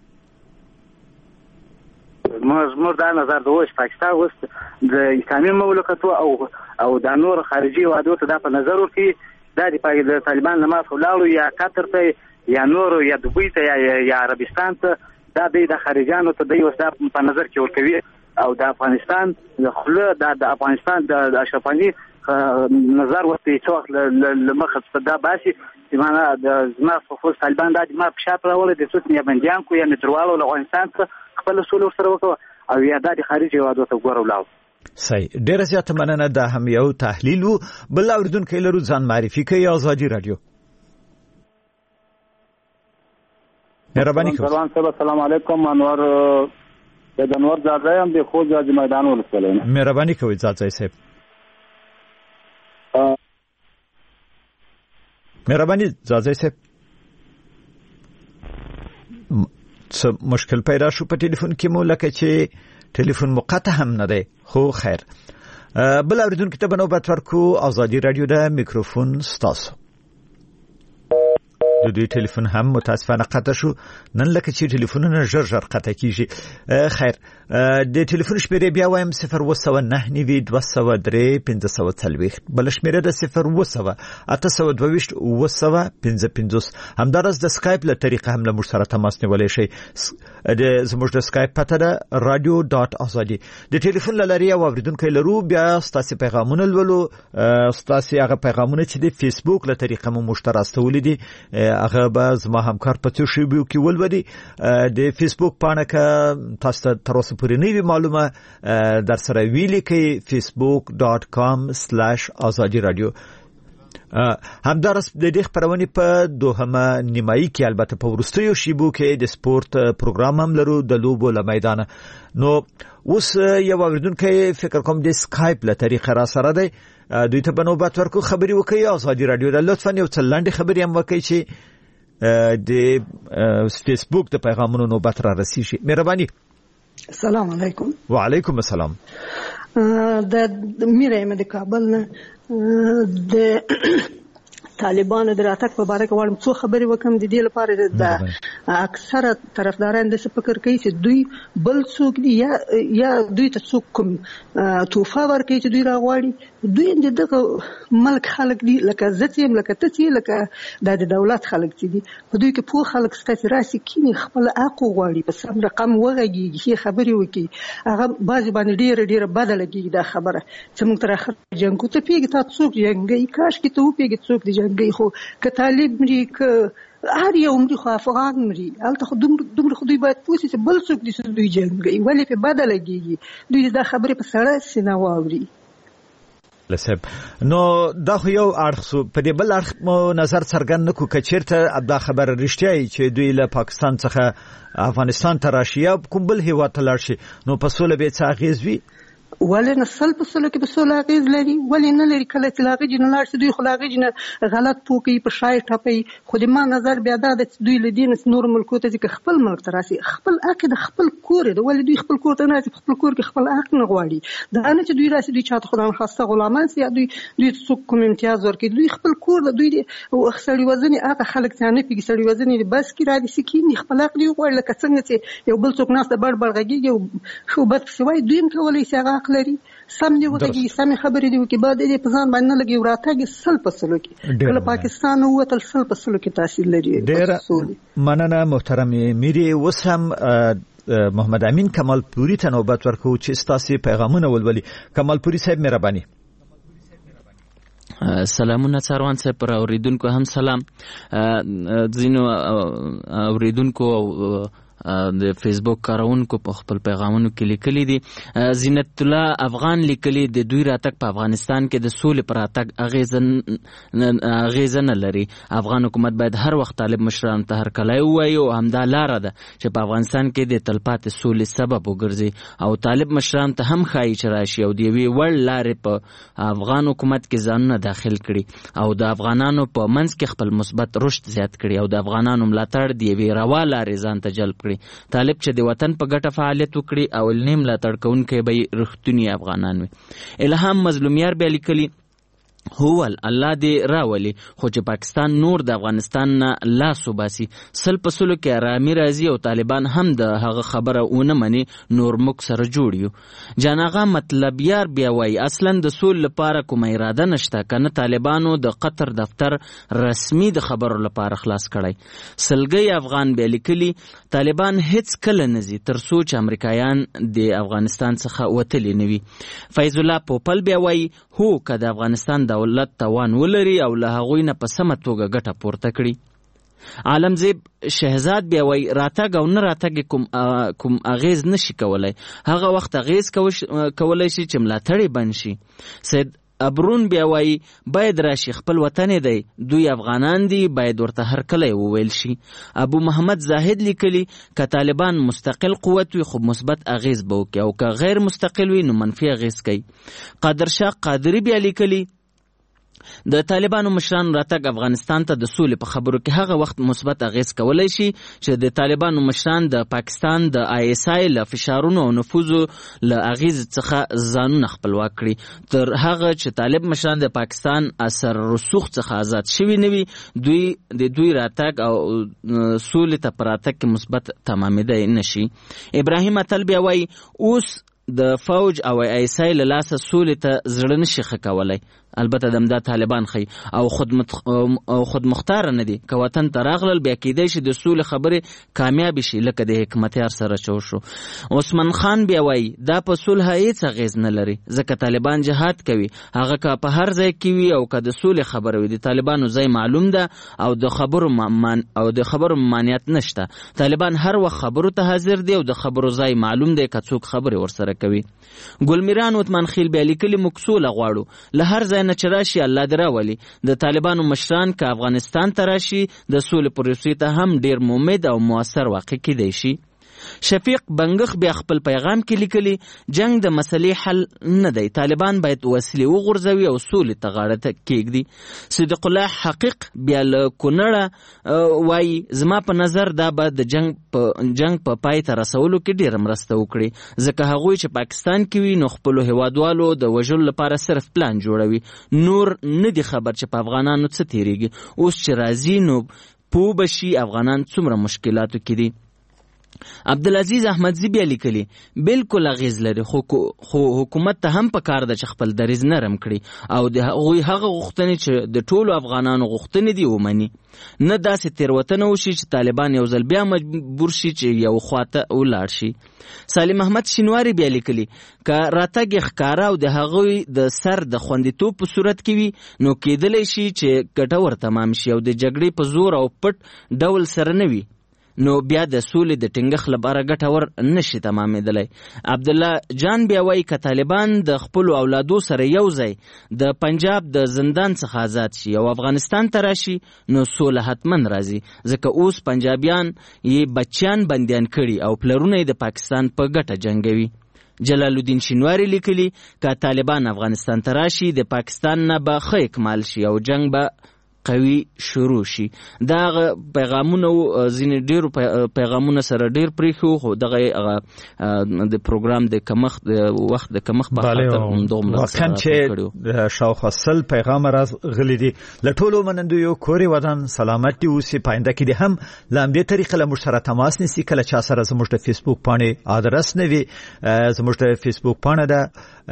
زموږ دا نظر ده چې پاکستان اوس د اسلامي مملکتو او د نور خارجي هېوادو ته دا په نظر ورکوي، دا د طالبان له ماسه ولاړو یا قطر ته یا نورو یا دوبۍ ته یا عربستان ته، دا د خارجیانو ته دوی اوس دا په نظر کې ورکوي. او د افغانستان د خوله د افغانستان د اشرف غني نظر ورته څو وخت له مخه دا باسي چې معنا د زما فوز طالبان د ما په شاپ راولې د څوک نه بنديان کو یا نتروالو له افغانستان څخه خپل سول سره وکړو او یا د خارجي هېوادو ته ګورو. صحیح، ډیره زیاته مننه. دا هم یو تحلیل وو. بل اوریدونکو لرو، ځان معرفي کوي. ازادي رادیو. مهرباني کوئ. السلام علیکم. انور زاده هم د خوځ د میدان ولسوالۍ. مهرباني کوئ زاده صاحب. مهرباني زاده صاحب. څه مشکل پیدا شو په ټلیفون کې مو، لکه چې ټلیفون مقطع هم نه دی، خو خیر. بل اوریدونکو ته به نوبت ورکو. ازادي رادیو ده، میکروفون ستاسو. د دوی ټلیفون هم متاسفانه قطع شو نن، لکه چې ټلیفونونه ژر قطع کیږي. خیر، د ټلیفون شمیرې بیا وایم 02992031540. بل شمیره د 02822 همدارس د سکایپ له طریقه هم له موږ سره تماس نیولای شئ. زموږ د سکایپ پته ده radio.azadi. د ټلیفون لاري او اوریدونکو لرو، بیا ستاسو پیغامونه لولو، ستاسو هغه پیغامونه چې د فیسبوک له طریقه مو مشترکول دي هغه به زما همکار په څو شیبو کې ولودي. د فیسبوک پاڼه که تاسو تر اوسه پورې نه وي معلومه در سره ویلي کې facebook.com/azadi radio. همدارس د دې خبرونه په دوهمه نیمایي کې البته په ورستیو شیبو کې د سپورت پروګرام هم لرو د لوبو له میدان. نو اوس یو اوریدونکو فکر کوم د سکایپ له طریقه را سره دی، دوی ته بنوبات ورکو. خبري وکي ازادي رادیو د لطفا یو څلنډي خبري هم وکي چې د فیسبوک د پیغامونو نوبت را رسیږي. مهرباني. السلام علیکم. وعلیکم السلام. د میره مې د کابل نه د طالبانو د راتګ په اړه غواړم څو خبرې وکم. د دې لپاره د اکثره طرفداران د فکر کوي چې دوی بل څوک دي یا دوی ته څوک کوم توفه ورکوي چې دوی راغواړي. دوی دغه ملک خلک دي لکه زه یم لکه ته لکه د دولت خلک چې دي. په دوی کې پوه خلک ستاسو راسي کینی خپل حق غواړي په سم رقم وغږیږي چې خبرې وکړي. هغه بعضې باندې ډېره بده لګېږي دا خبره چې موږ تر اخره جنګو. ته پوهېږې تا څوک جنګوي؟ کاشکې ته وپوهېږې څوک دي جنګوي. خو که طالب مري که هر یو مري خو افغان مري هلته خو دومره خو دوی باید پوه شي چې بل څوک دي چې دوی جنګوي. ولې پرې بده لګېږي؟ دوی دا خبرې په سړه سینه واوري. لسب نو دا خو یو اړخ سو. په دې بل اړخ مو نظر څرګند نکو که چیرته دا خبره رښتیا چې دوی له پاکستان څخه افغانستان ته راشي یا کوم بل هیواد ته لاړ شي نو په سوله به څه اغیز وي؟ ولې نه سل په سلو کې په سوله اغیز لري؟ ولې نه لري؟ کله چې لاغې جن لاړ شي دوی خو لاغې جن غلط پوکي په شای ټپي. خو د ما نظر بیا دا د دوی له دین نور ملکو ته چې خپل ملک ته راسي خپل حق د خپل کور دی. ولې دوی خپل کور ته نه راسي؟ خپل کور کې خپل حق نه غواړي. دا نه چې دوی راسي دوی چاته خدای خواسته غلامان سي یا دوی څوک کوم امتیاز ورکړي. دوی خپل کور د دوی او سړي وزني هغه خلک ته نه پیږي. سړي وزني بس کې را دي سکینی خپل حق دی غواړي لکه څنګه چې یو بل څوک ناست بړ غږیږي خو بد شوی دوی هم کولای شي هغه حق لري. سم دی وکړي سم خبرې دی وکړي بعد دې په ځان باندې لګي وراتګ سل په سلو کې کله پاکستان ووتل سل په سلو کې تاثیر لري. ډېر مننه محترم میری. وسم محمد امین کمال پوری ته نوبت ورکو چې ستاسو پیغامونه ولولي. کمال پوری صاحب مهرباني. سلامونه څاروان صاحب پر اوریدونکو هم سلام. ځینو اوریدونکو د فیسبوک کارونکو په خپل پیغامونو کې لیکلي دي. زینت الله افغان لیکلي د دوی راتګ په افغانستان کې د سولې پر راتګ اغیزه نه لري. افغان حکومت باید هر وخت طالب مشرانو ته هرکلی ووایي او همدا لاره ده چې په افغانستان کې د تلپاتې سولې سبب وګرځي او طالب مشرانو ته هم ښایي چې راشي او د یوې وړ لارې په افغان حکومت کې ځانونه داخل کړي او د افغانانو په منځ کې خپل مثبت رشد زیات کړي او د افغانانو ملاتړ د یوې روا لارې ځان ته جلب کړي. طالب چې د وطن په ګټه فعالیت وکړي او نیم ملاتړ کوونکی به رښتونی افغانان وي. الهام مظلومیار بیا لیکلي هوول الله دې راولي خو چې پاکستان نور د افغانستان نه لاس وباسي سل په سلو کې آرامي راځي او طالبان هم د هغه خبره ونه مني نور موږ سره جوړ یو. جان آغا مطلب یار بیا وایي اصلا د سول لپاره کومه اراده نشته کنه طالبانو د قطر دفتر رسمي د خبرو لپاره خلاص کړی. سلګي افغان بیا لیکلي طالبان هیڅ کله نزي تر څو چې امریکایان د افغانستان څخه وتلی نه وي. فیض الله پوپل بیا وایي هو که د افغانستان دولت توان ولري او له هغوی نه په سمه توګه ګټه پورته کړي. عالمزیب شهزاد بیا وایي راتګ او نه راتګ کوم اغیز نشي کولای. هغه وخت اغیز کولای شي چې ملاتړ بند شي. سید ابرون بیا وایي باید راشي خپل وطن دی دوی افغانان دي باید ورته هرکلی وویل شي. ابو محمد زاهد لیکلي که طالبان مستقل قوت وي خو مثبت اغیز به وکړي او که غیر مستقل وي نو منفي اغیز کوي. قادرشاه قادری بیا لیکلي د طالبانو مشران راتګ افغانستان ته د سولې په خبرو کې هغه وخت مثبت اغیز کولای شي چې د طالبانو مشران د پاکستان د آی اس آی له فشارونو او نفوذو له اغیز څخه ځانونه خپلواک کړي. تر هغه چې طالب مشران د پاکستان اثر رسوخ څخه آزاد شوي نه وي دوی راتګ او سولې ته په راتګ کې مثبت تمامېدی نشي. ابراهیم اتل بیا وایي اوس د فوج او آی اس آی له لاسه سولې ته زړه نشي ښه کولی. البته دمدا طالبان خي او خود مختار نه دي که وطن ته راغلل بیا کېدای شي د سولې خبرې کامیاب شي لکه د حکمتیار سره چور شو. عثمان خان بیا وایي دا په صلح هیڅ اغیز نه لري ځکه طالبان جهاد کوي هغه که په هر ځای کې وي او که د سولې خبره وي د طالبانو ځای معلوم ده او د خبرو ممانعت نشته. طالبان هر وخت خبرو ته حاضر دي او د خبرو ځای معلوم دی که څوک خبرې ورسره کوي. ګلمیران عثمان خیل بیا لیکلي موږ سوله غواړو له هر ځای نه چې راشي الله دې راولي. د طالبانو مشران که افغانستان ته راشي د سولې پروسې ته هم ډیر مؤمد او مؤثر واقع کېدی شي. شفیق بنګخ بیا خپل پیغام کې لیکلي جنگ د مسلې حل نه دی، طالبان باید وسلې وغورځوي او سولې ته غاړه کېږدي. صدیق الله حقیق بیا له کونړه وایي زما په نظر دا به د جنگ په پای ته رسولو کې ډېره مرسته وکړي، ځکه هغوی چې پاکستان کې وي نو خپلو هیوادوالو د وژلو لپاره صرف پلان جوړوي، نور نه دي خبر چې په افغانانو څه تیریږي. اوس چې راځي نو پوه بشي افغانان څومره مشکلاتو کې دي. عبدالعزیز احمدزی بیا لیکلي بالکل اغیز لري، خو حکومت ته هم پکار ده چې خپل دریځ نرم کړي او د هغوی هغه غوښتنې چې د ټولو افغانانو غوښتنې دي ومني، نه داسې تېروتنه وشي چې طالبان یو ځل بیا مجبور شي چې یو خواته ولاړ شي. سالم احمد شینواری بیا لیکلي که راتګ یې ښکاره او د هغوی د سر د خوندیتوب په صورت کې وي نو کېدلی شي چې ګټور تمام شي او د جګړې په زور او پټ ډول سره نه وي، نو بیا د سولې د ټینګښت لپاره ګټور نشي تمامېدلی. عبدالله جان بیا وایي که طالبان د خپلو اولادو سره یو ځای د پنجاب د زندان څخه آزاد شي او افغانستان ته راشي نو سوله حتما راځي، ځکه اوس پنجابیان یې بچیان بندیان کړي او پلرونه یې د پاکستان په ګټه جنګوي. جلال الدین شینواری لیکلي که طالبان افغانستان ته راشي د پاکستان نه به ښه اکمال شي او جنگ به قوي شروع شي. دا پیغامونه ځینې ډېرو پیغامونه سره ډېر پرېښو، خو دغه د پروګرام د کمښت د وخت د کمښت په خاطر همدومره واقعا چې شاوخوا 100 پیغام راغلي دي. له ټولو منندویو کورې ودان سلامت دي اوسي، پاینده کې دي هم له همدې طریقې له موږ سره تماس نیسي. کله چا سره زموږ د فیسبوک پاڼې ادرس نه وي، زموږ د فیسبوک پاڼه ده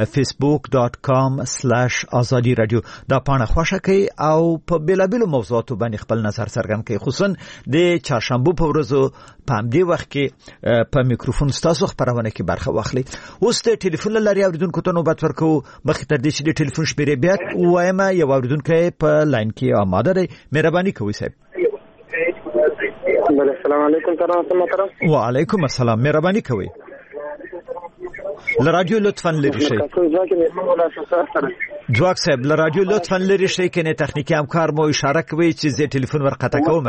facebook.com/azadi radio، دا پاڼه خوښه کوي او په بیلابیلو موضوعاتو باندې خپل نظر څرګند کوي. خصوصا د چهارشنبه په ورځو په همدې وخت کې په میکروفون ستاسو خبرونه کې برخه واخلي. اوس د ټلیفون لاري اوریدونکو ته نوبت ورکو، مخکې تر دې چې د ټلیفون شمیرې بیا وایم یو اوریدونکی په لاین کې آماده دی. مهرباني کوئ صاحب. السلام علیکم محترم. وعلیکم السلام، مهرباني کوئ. لرادیو لطفاً لری شي. جواک صاحب لرادیو لطفاً لری شي، کنه تخنیکی همکار مو اشاره کوي چې زه ټلیفون ورقطع کوم.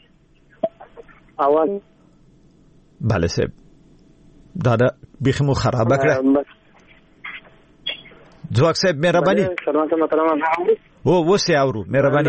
اواز بله صاحب دا بخمو خراب کړه. جواک صاحب مهرباني. سلام محترم. وسه اورو مهرباني.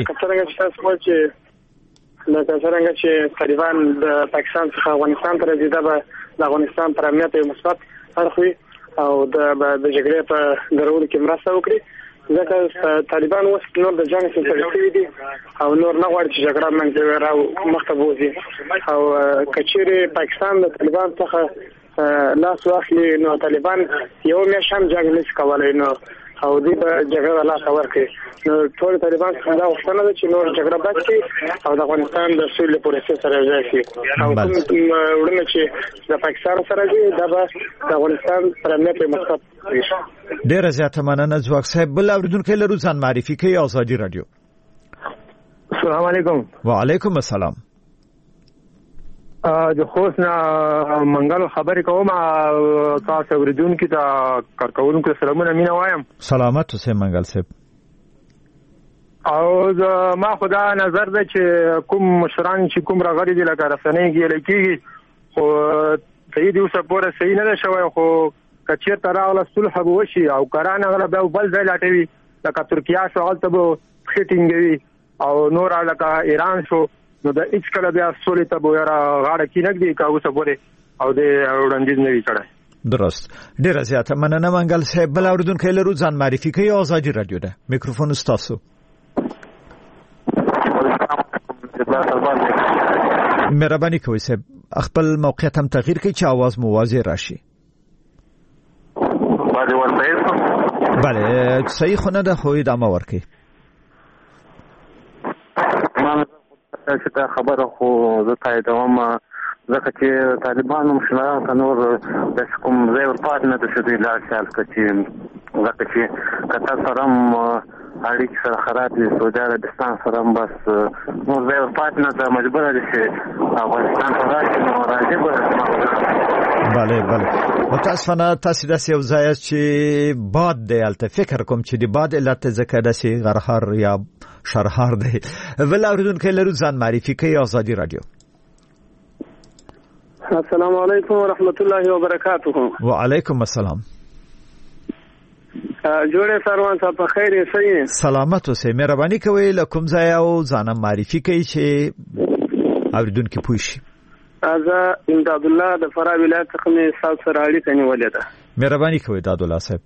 څنګه چې طالبان د پاکستان څخه افغانستان ته راځي، دا به د افغانستان پر امنیت یو مثبت اړخ وي او د جګړې په درولو کې مرسته وکړي، ځکه طالبان اوس نور د جنګ څخه شوي دي او نور نه غواړي چې جګړه منځ مخته بوځي. او کچېرې پاکستان د طالبان څخه لاس واخلي نو طالبان یو میاشت هم جنګ نشي کولی، نو او دې به جګړه لاس ورکړي. نو ټول طالبان څنګه دا غوښتنه ده چې نور جګړه بس کړي او د افغانستان د سولې پروسې سره ځای شي. او کوم وړاندې چې د پاکستان سره دي دا به د افغانستان پر امنیت مثبت وي. ډیره زیاته مننه جواک صاحب. بل اوریدونکو لرو ځان معرفي کوي. آزادي رادیو. السلام علیکم. وعلیکم السلام. د خوست نه منګل خبرې کوم، تاسو اوریدونکو ته کارکونکو سلامونه مینه وایم. سلامت اوسئ منګل صاحب. او ما خدا نظر ده چې کوم مشران چې کوم راغلي دي لکه رسنۍ کې لکېږي، خو صحیح دی اوسه پوره صحیح نه ده شوی، خو که چېرته راغله صلح به وشي او که رانغله بیا بل ځای لټوي، لکه ترکیه شو هلته به پښې ټینګوي او نور لکه ایران شو، نو د هیڅ کله بیا سولې ته به غاړه کېنږدي که اوسه پورې او د وړاندیز نه وي کړی. درست. ډېره زیاته مننه منګل صاحب. بل اورېدونکی لرو ځان معرفي کوي. آزادي رادیو ده، میکروفون ستاسو. مهرباني کوئ صاحب خپل موقعیت هم تغییر کړئ چې आवाज مو واضح راشي. بله صحیح خو نه ده، خو ادامه ورکړئ. چې دا خبره خو زه تاییدوم، ځکه چې طالبانو مشرانو ته نور داسې کوم ځای ورپاتې نه ده چې دوی لاړ شي هلته، چې ځکه چې قطر سره هم اړیکې سره خراب دي، سعودي عربستان سره هم بس نور ځای ورپاتې نه ده، مجبوره ده چې افغانستان ته راشي، نو راځي به. بله متاسفانه تاسې داسې یو ځای چې باد دی هلته، فکر کوم چې د باد علت ځکه داسې غرهار یا شرهار دی. بل اوریدونکی لرو ځان معرفي کوي. آزادي رادیو. السلام علیکم ورحمت الله وبرکاته. وعلیکم السلام. جوړه سروان صاحب په خیر یې؟ سلامت اوسئ. مهرباني کوئ له کوم ځای او ځان معرفي کړئ چې اوریدونکو پوه شي. زه امداد الله د فراه ولایت څخه مې تاسو سره اړیکه نیولې ده. مهرباني کوئ امداد الله صاحب.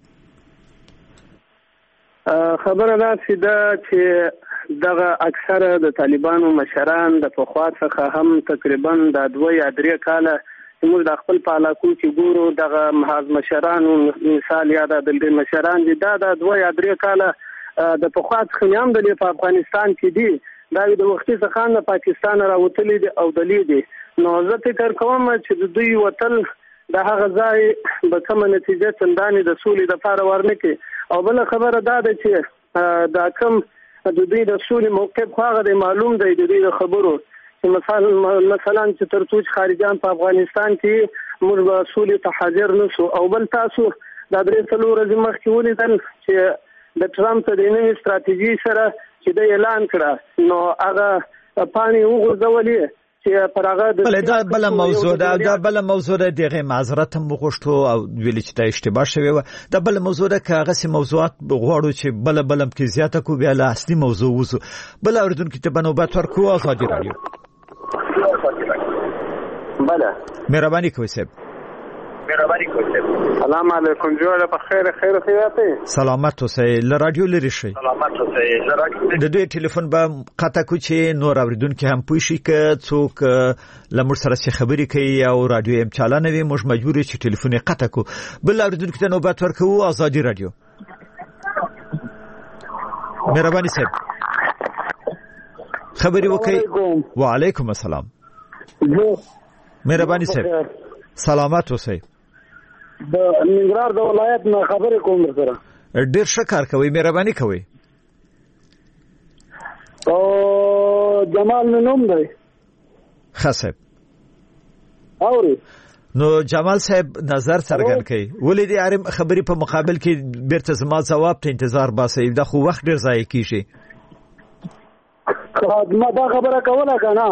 خبره ده چې دغه اکثره د طالبانو مشران د پخوا څخه هم تقریبا د 2 یا 3 کاله موږ د خپل په علاقو کې ګورو دغه محاذ مشرانو مثال یا د دلګي مشران دي دا د 2 یا 3 کاله د پخوا څخه هم د افغانستان کې دي دا د وختي څخه د پاکستان راوتلي دي او دلی دي. نو زه فکر کوم چې د دوی وتل د هغه ځای به کومه نتیجه څندانې د سولې لپاره ورنکړي. او بل خبره دا ده چې دا کوم د دوی د سولې موقف هغه معلوم دی د دوی خبرو مثلا چې ترڅو خارجيان په افغانستان کې موږ به سولې ته حاضر نشو. او بل تاسو د 3 ورځې مخکې ولیدل چې د ټرمپ د نوې ستراتیژي سره چې د اعلان کړه نو هغه پانی وګرځولې چې پرغه د بل موضوع دا بل موضوع دغه معذرت هم وغوښتو او ویل چې دا اشتباه شوی و. دا بل موضوع ده که هغه سي موضوعات غواړو چې بل کې زیاته کو بیا له اصلي موضوع وځو. بل اوریدونکو ته بنوبت ورکو. آزادي رادیو. بله مهرباني کوئ صاحب. سلام علیکم. جوړه په خیر خیاته. سلامت اوسئ. له رادیو لري شئ. د دوی ټلیفون به قطع کو چې نور اوریدونکو هم پوه شي که څوک لمر سره خبرې کوي او رادیو هم چالانه وي موږ مجبور یو چې ټلیفون قطع کو. بل اوریدونکو ته نوبت ورکو. آزادي رادیو. مهرباني صاحب خبرې وکړئ. وعلیکم السلام. مهرباني صاحب سلامت اوسئ. د ننګرهار د ولایت نه خبرې کوم سره. ډیر ښه کار کوي. مهرباني کوئ. او جمال نوم دی. خاصه اوري نو جمال صاحب نظر څرګند کړي ولې دې ارم خبرې په مقابل کې بیرته زما جواب ته انتظار باسي دا خو وخت ډیر ضایع کیږي. ما دا خبره کوله کنه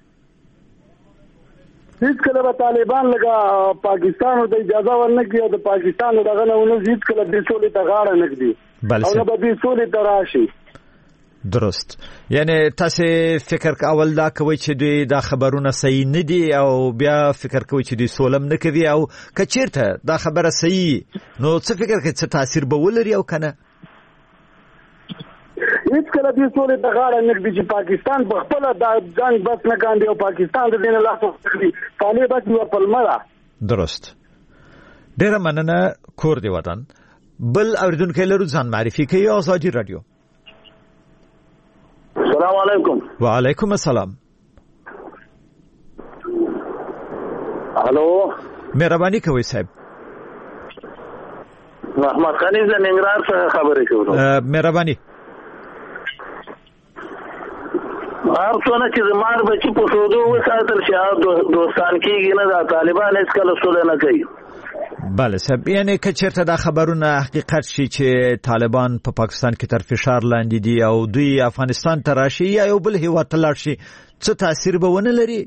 هیڅ کله به طالبان لګا پاکستان د اجازه ورنکړي او د پاکستان دغه نه ونه هیڅ کله د سولې ته غاړه نکړي او نه به د سولې ته راشي. درست. یعنی تاسو فکر اول دا کوي چې دوی دا خبرونه صحیح نه دي او بیا فکر کوي چې دوی سولم نه کوي او کچیرته دا خبره صحیح نو څه فکر کوي چې تاثیر به ولري او کنه هیڅ کله د سولې ته غاړه نکړي چې پاکستان په خپل د ځان بس نه کاندي او پاکستان د دین الله څخه طالبات نو په لمړه. درست. ډیر مننه. کور دی وطن. بل اوریدونکو لرو ځان معرفي کوي. آزادي رادیو. السلام علیکم. وعلیکم السلام. الو مهرباني کوئ صاحب. محمد خلیل د ننګرهار څخه خبرې کوم. مهرباني. هر څونه چې زمار بچی په سودو وساتل شي دوستان کېږي نه دا طالبان هیڅ کله سوله نه کوي. بله صاحب یعنی که چیرته دا خبرونه حقیقت شي چې طالبان په پاکستان کې تر فشار لاندې دي او دوی افغانستان ته راشي یا یو بل هیواد ته لاړ شي څه تاثیر به ونه لري؟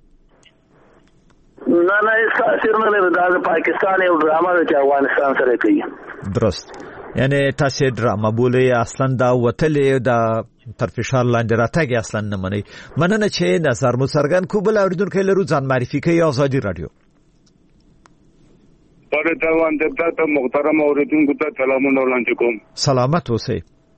نه هیڅ تاثیر نه لري. دا د پاکستان یو ډرامه ده چې افغانستان سره کوي. درست. یعنی تاسو ډرامه بولئ اصلا دا وتلې دا تر فشار لاندې راتګ اصلا نه منئ. مننه چې نظر مو څرګند کو. بل اوریدونکو لرو ځان معرفي کوي. آزادي رادیو. پر تاوان ته محترم اوریدونکو ته سلامونه وړاندې کوم. سلامت اوسئ.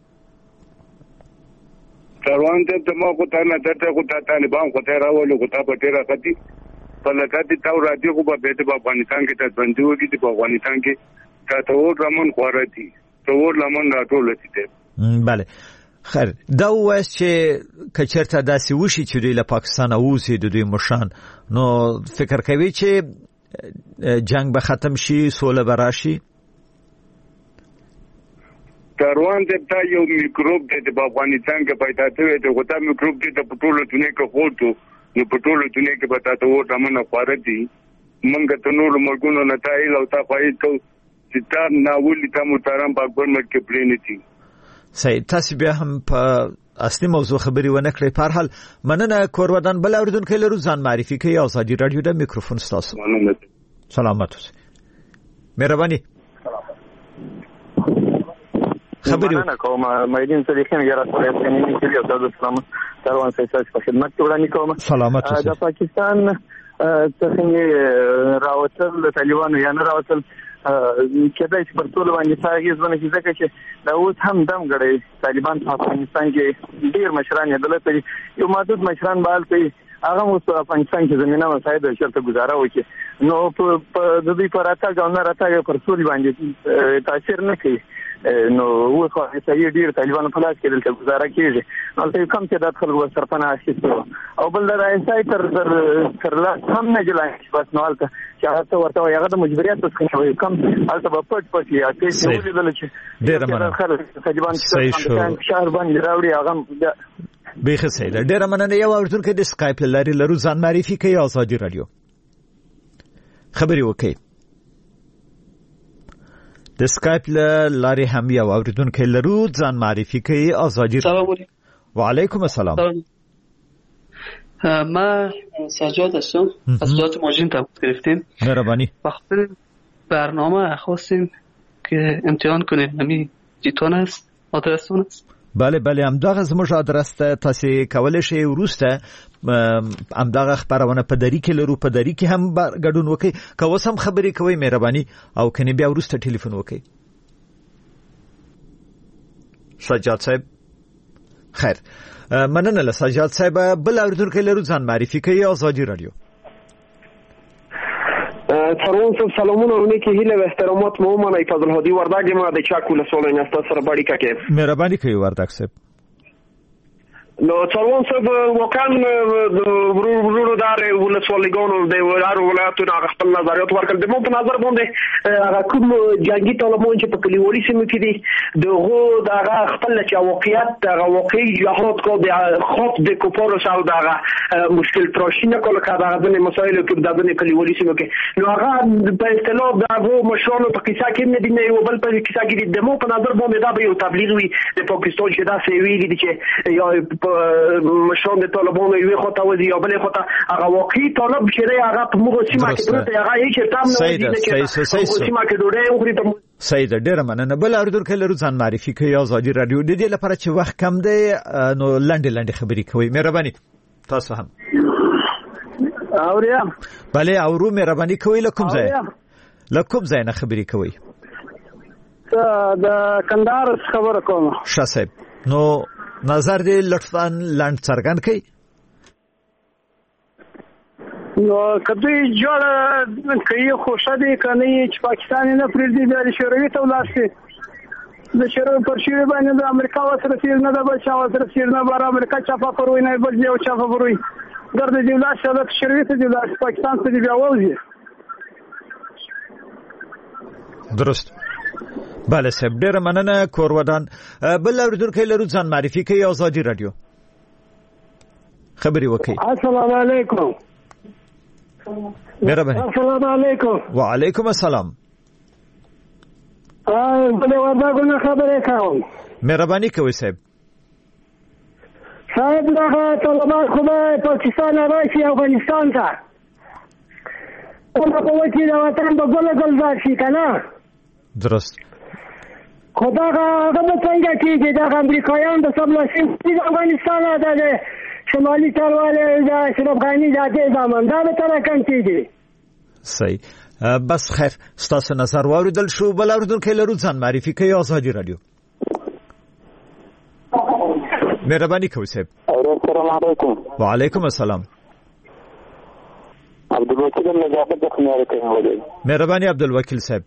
تاوان ته ما کو ته نه ته کو ته طالبان کو ته راولو کو ته په تیرا کتی په لکه تا راځي کو په افغانستان کې ته بندي وږي په افغانستان کې ته ور رمن خورتي ته ور لمن راټول دي. بله خیر دا وایي چې کچرته داسې وشي چې دوی له پاکستان اوسي د دوی مشان نو فکر کوي چې جنگ به ختم شي سوله به راشي. تاروان ته یو میکروب د افغانستان کې پیدا شوی دی غوته میکروب د پټولو دنیا کې خوټو نو پټولو دنیا کې پتا ته و تمنه خورتي منګ ته نور مرګونو نتایل او تفایل کو چې تا ناولي ته محترم باکبر مکه پلینتی. صحیح. تاسو بیا هم په اصلي موضوع خبري ونه کړې. په هر حال مننه. کورودان بل اوریدونکو لرو ځان معرفي کوي. ازادي رادیو د میکروفون ستاسو. سلامات اوسئ. مهرباني. خبري کوم مېدین صدیقین یاره په دې کې یو د اسلام تروان فیصل په خدمت کې وړاندې کوم. سلامات اوسئ. د پاکستان څنګه راوتل د طالبانو یا نه راوتل کېدای شي پر ټول باندې ساګي ځونه چې ځکه چې دا اوس هم دم غړي طالبان په افغانستان کې ډیر مشران یې دلته یو محدود مشران بال کوي. هغه مو په افغانستان کې زمينه مساعده شرط گزاره وکړي. نو په د دې پر اتاګ او نه راتګ پر ټول باندې تاثیر نه کوي. نو اوس خو صحیح ډیر طالبان په لاس کې دلته گزاره کیږي. نو کم چې د خلکو سرپناه اخیستو او بل د انسای تر لاس هم نه جلای بس نو البته چې هغه ورته هغه د مجبوریت څخه وي کم البته په پټ یا پیسې ولېدل چې ډیر مننه. طالبان چې شهر باندې راوړي هغه بیخ سیده. ډیر مننه. یو اوریدونکو د اسکایپ لرو ځان معرفي کوي. ازادي رادیو خبري وکي. د اسکایپ لارې هم یو اوریدونکو لرو ځان معرفي کوي. ازادي. سلام علیکم. وعلیکم السلام. ما سجاد هستم از ولایت ماجین تماس گرفتیم. مهربانی. وقتی برنامه خواستیم که امتحان کنیم همین جیتون است آدرسون است. بله همدغه زموږ آدرس ته تاسو کولای شئ وروسته همدغه خبرونه په دری کې لرو. په دری کې هم ګډون وکړئ. که اوس هم خبرې کوئ مهرباني او کني بیا وروسته ټلیفون وکړئ. سجاد صاحب خیر مننه له سجاد صاحب. بل اوریدونکو لرو ځان معرفي کوي. ازادي رادیو. ترون صاحب سلامونه ونکي هیله و احترامات مو منای فضل هادي وردګ ما د چا کوله سولې نستا سره باندې کې مهرباني کوي وردګ صاحب. نو ترون صاحب وکړ د ورورو دار ولسوالیګانو د ولایتونو هغه خپل نظریات ورکړل. د مو په نظر باندې هغه کوم جنگي طالبان چې په کلیوالي سیمو کې دي دغه دغه خپل چې واقعیت هغه واقعي جهاد کو د خط د کوپور او دغه مشکل تراشینه کول کړه د مسایلو کې د کلیوالي سیمو کې نو هغه په اصطلاح دغه مشرانو په کیسه کې نه دي نه بل په کیسه کې د مو په نظر باندې دا به یو تبلیغ وي د پاکستان چې دا سی ویلي دي چې یا مشران د طالبانو یو خطا وزي یا بل خطا هغه واقعي طالب چې هغه په موږ سیمه کې پروت هغه هیڅ تام نه دي چې سیمه کې ډوډۍ وخوري په سید ډیر مننه. بل اوریدونکو لرو ځان معرفي کوي. ازادي رادیو د دې لپاره چې وخت کم دی نو لنډه خبرې کوي. مهرباني تاسو هم اوریا بله اورو مهرباني کوي. لکم ځای نه خبرې کوي. د کندهار خبره کوم شاه صاحب. نو نظر دې لطفاً لاند څرګند کړئ. نو کدی جوړ کوي خوشا دي کني چې پاکستان نه پریږدي د شوروي ته ولاسي د شوروي پر شوروي باندې د امریکا سره تیر نه د بل چا سره تیر نه بار امریکا چاپا پروي نه بل یو چاپا پروي ګرځي د ولاسي د شوروي ته د پاکستان ته دی بیا وځي. درست. بله صاحب ډیر مننه. کورودان بل اوریدونکو لرو ځان معرفي کوي. ازادي رادیو خبري وکي. السلام علیکم. مهرباني. السلام علیکم. وعلیکم السلام. بله وردګونه خبرې کوم. مهرباني کوي صاحب. صاحب دغه طالبان خو پاکستان راشي افغانستان ته په وکی د وطن په ګل شي کنه. درست. خدا هغه څنګه کېږي د امریکایان د سبلاسین د افغانستان د شمالي چارواله د اشرف غني د زمان دا به تر کم کېږي. صحیح. بس خیر ستاسو نظر واوریدل شو. بل اوریدونکو لرو ځان معرفي کوي. ازادي رادیو مهرباني کوي صاحب. السلام علیکم. وعلیکم السلام. عبدالوکیل نجابت د خنیار کوي. مهرباني عبدالوکیل صاحب.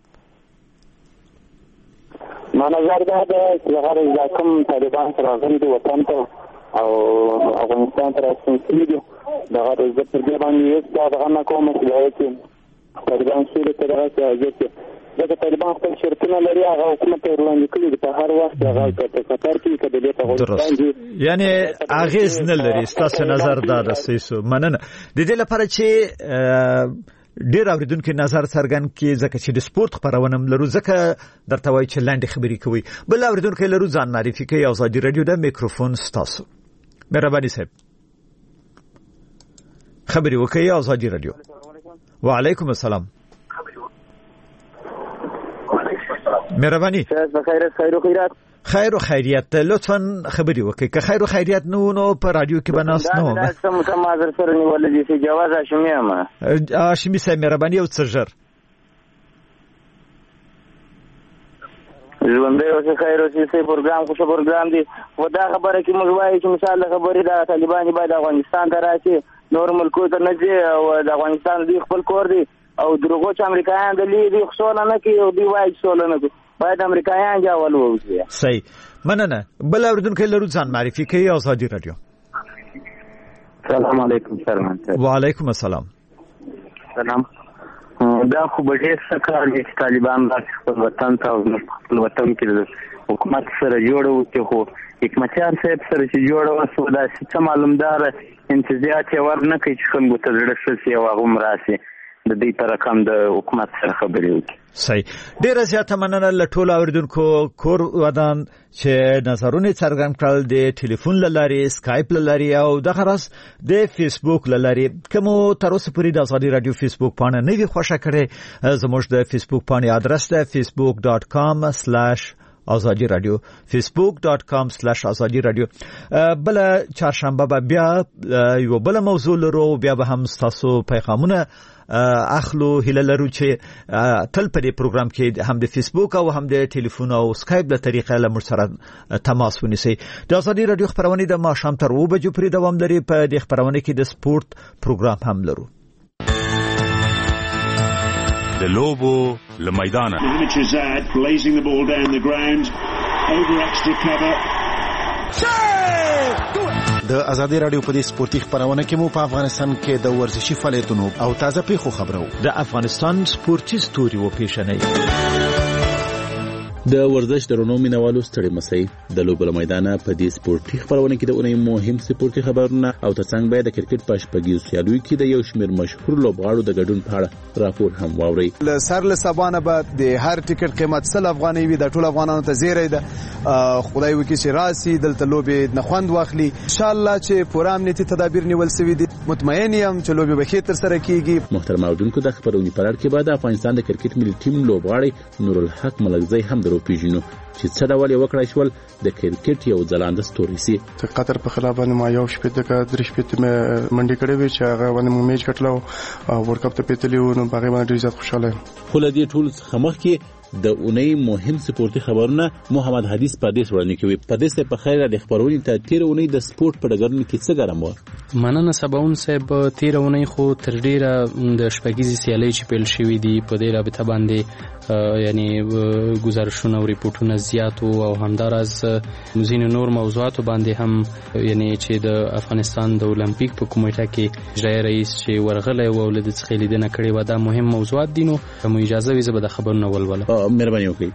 ما نظر دا چې هغه کوم طالبان سره غوښتل دي وطن ته او افغانستان ته راځي دي دا د زړه په باندې یو څه نه کوم چې طالبان شي ته راځي دا طالبان خپل شرطونه لري هغه حکومت ته وړاندې کړي په هر وخت هغه په قطر کې کډې ته وړاندې یعنی اغیز نه لري. ستاسو نظر دا د سیسو مننه. د دې لپاره چې ډیر اوریدونکو نظر څرګند کړي ځکه چې د سپورت خبرونه لرو ځکه درته وایي چې لاندې خبرې کوي. بل اوریدونکو لرو ځان معرفي کوي. آزادي رادیو د میکروفون ستاسو. مهرباني صاحب خبري وکي. آزادي رادیو. وعليكم السلام. مهرباني. خیر و خیریت. لطفا خبري وکي. که خیر و خیریت نو په رادیو کې بناس نو. دا سم معذر سره نیول دي چې جواز هاشمي ما. هاشمي صاحب مهرباني او څرجر. ژوندې اوسه خیر اوسه پروګرام خو پروګرام دی. ودا خبره کې موږ وایو چې مثال خبرې د طالبان باید افغانستان ته راشي، نور ملکو ته نه ځي او د افغانستان دی خپل کور دی او دروغو چې امریکایان د لیدي خصوصا نه کوي او دی وایي خصوصا نه کوي. باید امریکایان جواب ووځي. صحیح. مننه. بل اوریدونکو لرو ځان معرفي کوي. آزادي رادیو. السلام علیکم سلام. وعلیکم السلام. سلام. دا خو به ډېر څه کار دی چې طالبان خپل وطن ته او خپل وطن کې د حکومت سره جوړه وکړي، خو حکمتیار صاحب سره چې جوړه وسوه داسې څه معلومداره امتیازات یې ورنه کوي چې خلکو ته زړه ښه شي او هغه هم راسي د دې په رقم د حکومت سره خبرې وکړي. صحیح. ډیره زیاته مننه له ټولو اوریدونکو کور ودان چې نظرونه څرګند کړل د ټلیفون لارې، اسکایپ لارې او دغه راس د فیسبوک لارې. کوم تر اوسه پورې د آزادي رادیو فیسبوک پاڼه نه وی خوښه کړې، زموږ د فیسبوک پاڼې آدرس ده facebook.com/azadi radio facebook.com/azadi radio. بل چهارشنبه بیا یو بل موضوع لرو، بیا به هم تاسو پیغامونه اخلو. هله لرو چې تل په دې پروګرام کې هم د فیسبوک او هم د ټلیفون او اسکایپ له طریقې له موږ سره تماس ونیسئ. د آزادي رادیو خبرونه د ماښام تر 2 بجو پورې دوام لري. په دې خبرونه کې د سپورت پروګرام هم لرو. د لوبو له میدانه د آزادي رادیو په دې سپورتي خبرونه کې مو په افغانستان کې د ورزشي فعالیتونو او تازه پیښو خبرو. د افغانستان سپورتي ستوري و پیښنۍ د ورزش درونو مینوالو ستړي مسئ د لوبو له میدانه په دې سپورتي خبرونه کې د اونۍ مهم سپورتي خبرونه او ترڅنګ به د کرکټ په شپږیزو سیالیو کې د یو شمېر مشهور لوبغاړو د ګډون په اړه راپور هم واورئ. له سر له سبانه به د هر ټیکټ قیمت 100 افغانۍ وي. د ټول افغانانو ته زیری ده. خدای وکړي چې راسي دلته لوبې نه خوند واخلي. ان شاء الله چې پوره امنیتي تدابیر نیول شوي دي. مطمئن یم چې لوبې به ښه تر سره کیږي. محترم اوریدونکو د خبرونې په اړه کې بعد افغانستان د کرکټ ملي ټیم لوبغاړي نورالحق ملکزی هم درو پیژنو چې څه ډول یو کړای شول د کرکټ یو ځلانده ستوري سي. د قطر په خلاف باندې ما یو شپه د درش پته منډي کړې وی چې هغه باندې مو میچ کټلو او ورلد کپ ته پیتلیو نو هغه باندې ډیر زیات خوشاله. خو له دې ټول څخه مخکې د اونۍ مهم سپورتي خبرونه محمد حدیث پردیس وړاندې کوي. پردیس په خیره د خبرونې ته تیر اونۍ د سپورت په ډګرونو کې څه ګرم و. مننه سباون صاحب. تیر اونۍ خو تر ډیره د شپږیزې سیالۍ چې پیل شوې دي په دې رابطه باندې یعنی گزارشونه او ریپورتونه زیات او همدارس ځینې نور موضوعاتو باندې هم یعنی چې د افغانستان د اولمپیک په کمیټه کې اجرایي رئیس چې ورغلی و او له دې څخه لیدنه کړې و. دا مهم موضوعات دي. نو کوم اجازه وي زه به د خبرونه ولولم. مهرباني وکړئ.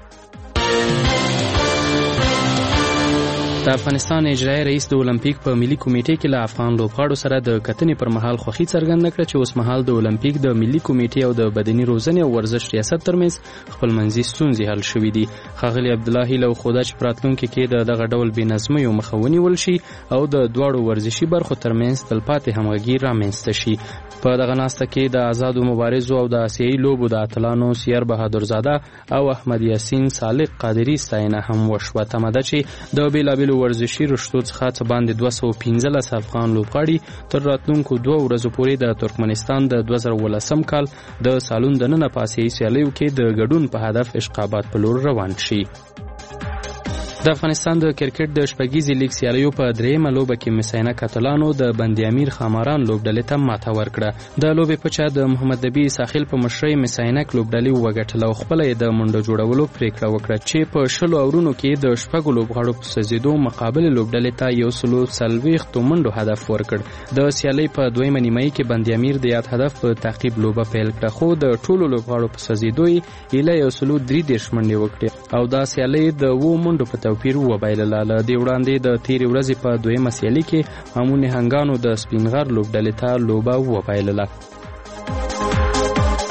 د افغانستان اجرایي رئیس د اولمپیک په ملي کمیټې کې له افغان لوبغاړو سره د کتنې پر مهال خوښي څرګنده کړه چې اوس مهال د اولمپیک د ملي کمیټې او د بدني روزنې او ورزش ریاست ترمنځ خپلمنځي ستونزې حل شوې دي. ښاغلي عبدالله هیله خوده چې په راتلونکي کې دغه ډول بې نظمیو مخه ونیول شي او د دواړو ورزشي برخو ترمنځ تلپاتې همغږي رامنځته شي. په دغه ناسته کې د آزادو مبارزو او د آسیایي لوبو د اتلانو سیر بهادرزاده او احمد یاسین صالح قادری ستاینه هم وشوه. تمه ده چې د بېلابېلو ورزشي رشتو څخه څه باندې 215 افغان لوبغاړي تر راتلونکو 2 ورځو پورې د ترکمنستان د 2018 کال د سالون دننه په آسیایي سیالیو کې د ګډون په هدف اشقابات په لور روان شي. د افغانستان د کرکټ د شپږیزې لیګ سیالیو په درېیمه لوبه کې مسینه کاتلانو د بند امیر خاماران لوبډلې ته ماته ورکړه. د لوبې په چا د محمد نبی ساحل په مشرۍ مسینک لوبډلې وګټله او خپله یې د منډه جوړولو پریکړه وکړه چې په 20 اورونو کې د شپږو لوبغاړو په سزیدو مقابل لوبډلې ته 140 منډو هدف ورکړ. د سیالۍ په دویمه نیمایي کې بند امیر د یاد هدف په تعقیب لوبه پیل کړه، خو د ټولو لوبغاړو په سزیدو یې 133 منډې وکړې او دا سیالۍ د 2 منډو په توپیر وبایلله. له دې وړاندې د تیرې ورځې په دویمه سیالۍ کې امون هنګانو د سپینغر لوبډلې ته لوبه وبایلله.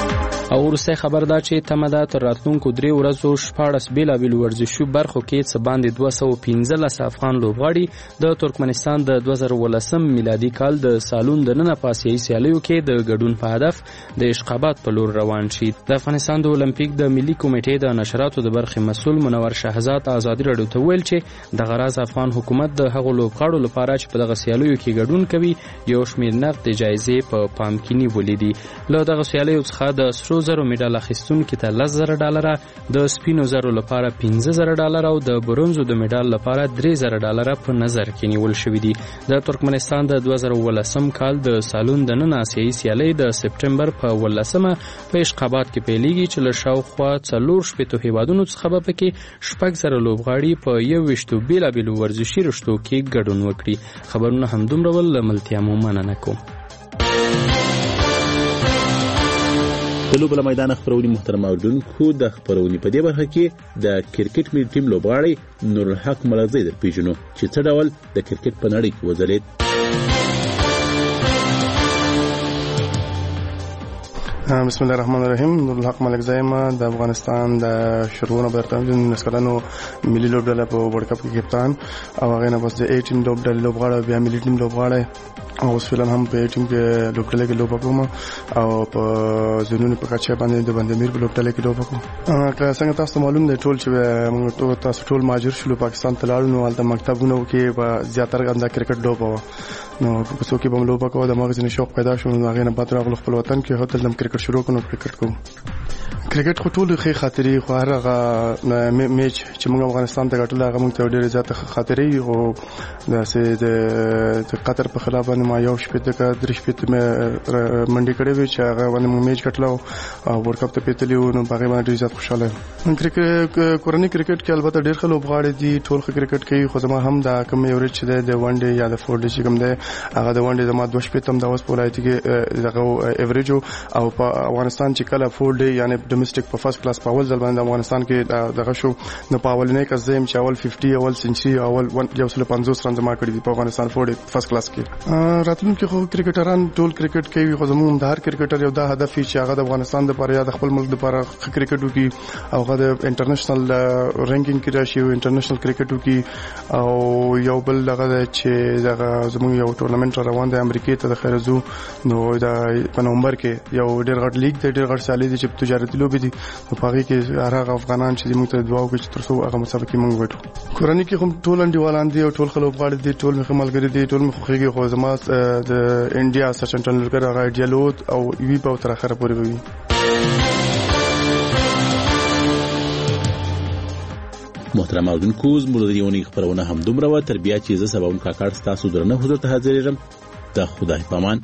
او وروستی خبر دا چې تمه ده تر راتلونکو 3 ورځو 14 بېلابېلو ورزشي برخو کې څه باندې 215 افغان لوبغاړي د ترکمنستان د 2018 میلادي کال د سالون دننه په آسیایي سیالیو کې د ګډون په هدف د اشقابات په لور روان شي. د افغانستان د اولمپیک د ملي کمیټې د نشراتو د برخې مسؤل منور شهزاد ازادي راډیو ته ویل چې د غراض افغان حکومت د هغو لوبغاړو لپاره چې په دغه سیالیو کې ګډون کوي یو شمېر نقد جایزې په پام کې نیولې دي. له دغه سیالیو څخه د سرو زرو میډال اخیستونکي ته $10,000 د سپینو زرو لپاره $15,000 او د برونزو د میډال لپاره $3,000 په نظر کې نیول شوي دي. د ترکمنستان د 2018 کال د سالون دننه آسیایي سیالۍ د سپټمبر په 18 په اشقابات کې پیلېږي چې له شاوخوا 40 هیوادونو څخه به پکې 6,000 لوبغاړي په 21 بېلابېلو ورزشي رشتو کې ګډون وکړي. خبرونه همدومره ول. له ملتیا مو مننه کوم. د لوبو له میدان خبرونې محترم اوریدونکو د خبرونې په دې برخه کې د کرکټ ملي ټیم لوبغاړی نورالحق ملکزی در پیژنو چې څه ډول د کرکټ په نړۍ کې وځلید. بسم الله الرحمن الرحیم. نورالحق ملکزی ما د افغانستان د شروعونه برتانوي نسکلانو ملي لوبډله په ورلد کپ کې کپتان او هغه نه بس د 18 لوبډله لوبغاړی بیا ملي ټیم لوبغاړی او اوس فعلا هم په ټیم کې لوبډله کې لوب کوم او په زونونو په کچه باندې د بندمیر په لوبډله کې لوب کوم. که څنګه تاسو معلوم دی ټول چې موږ تاسو ټول ماجر شلو پاکستان ته لاړو نو هلته مکتبونو کې په زیاتره انده کرکټ لوب و نو په څو کې به لوب کوو د مغزي شوق پیدا شو نو هغه نه بعد راغلو خپل وطن کې هوتل د کرکټ شروع کړو کرکټ کوم. کرکټ خو ټول ښه خاطرې خو هغه میچ چې موږ افغانستان ته ګټل هغه موږ ته ډېرې زیاته خاطرې او د قطر په خلاف باندې ما یو شپې د درې شپې منډي کړې وي چې هغه باندې موږ میچ ګټلو او ورلد کپ ته پیتلی و نو هغه باندې ډېر زیات خوشاله یم. کرکټ کورنۍ کرکټ کې البته ډېر ښه لوبغاړي دي ټول ښه کرکټ کوي خو زما هم دا کوم یو ریچ دی د ون ډے یا د فور ډے چې کوم دی هغه د ون ډے زما 2 شپې تم د اوس په ولایت کې دغه ایوریج او په افغانستان چې کله فور ډے یعنی ډومېسټک په فرست کلاس په اول ځل باندې افغانستان کې دغه شو نو په اولنې کې زم چې اول 50 اول سنچري اول 150 رن جمع کړی دی په افغانستان فور ډے فرست کلاس کې. راتلونکي خو کرکټران ټول کرکټ کوي خو زموږ د هر کرکټر یو دا هدف چې هغه د افغانستان لپاره یا د خپل ملک لپاره کرکټ وکړي او هغه د انټرنیشنل رینکینګ کې راشي او انټرنیشنل کرکټ وکړي او یو بل هغه چې دغه زموږ یو ټورنمنت روان دی امریکا ته د خیرزو نو دا په نومبر کې یو ډېر غټ لیګ دی ډېر غټ سیالي دی چې تجارتي لوبې دي په هغه کې هغه افغانان چې موږ ته دعا وکړي چې تر څو هغه مسابقه موږ وټو. کورنۍ کې هم ټول انډیوالان دي او ټول خلک غواړي دي ټول مخ ملګری دي ټول مخ خوږي خو زما د انډیا سچن ټندولکر هغه ایډیالوت او وی په تر اخره پورې وي. محترم اوریدونکو زموږ د یونی خبرونه هم دومره و تر بیا چې زه سباون کاکړ تاسو درنه حضور ته حاضر یم. د خدای پامان.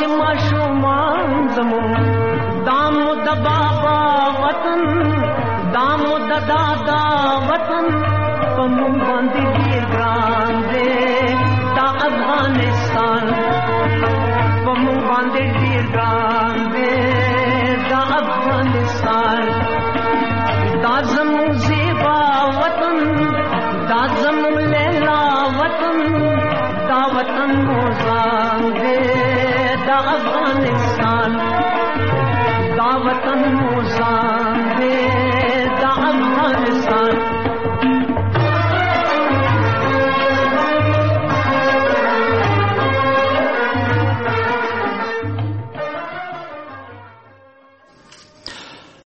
چې ماشومان زمون دامو د بابا وطن دامو د دادا وطن په مونږ باندې ډېر ګران دی دا افغانستان په مونږ باندې ډېر ګران دی دا افغانستان دا زمون زیبا وطن دا زمون لیلا وطن دا وطن موزان دے دا افغانستان دا وطن موزان دے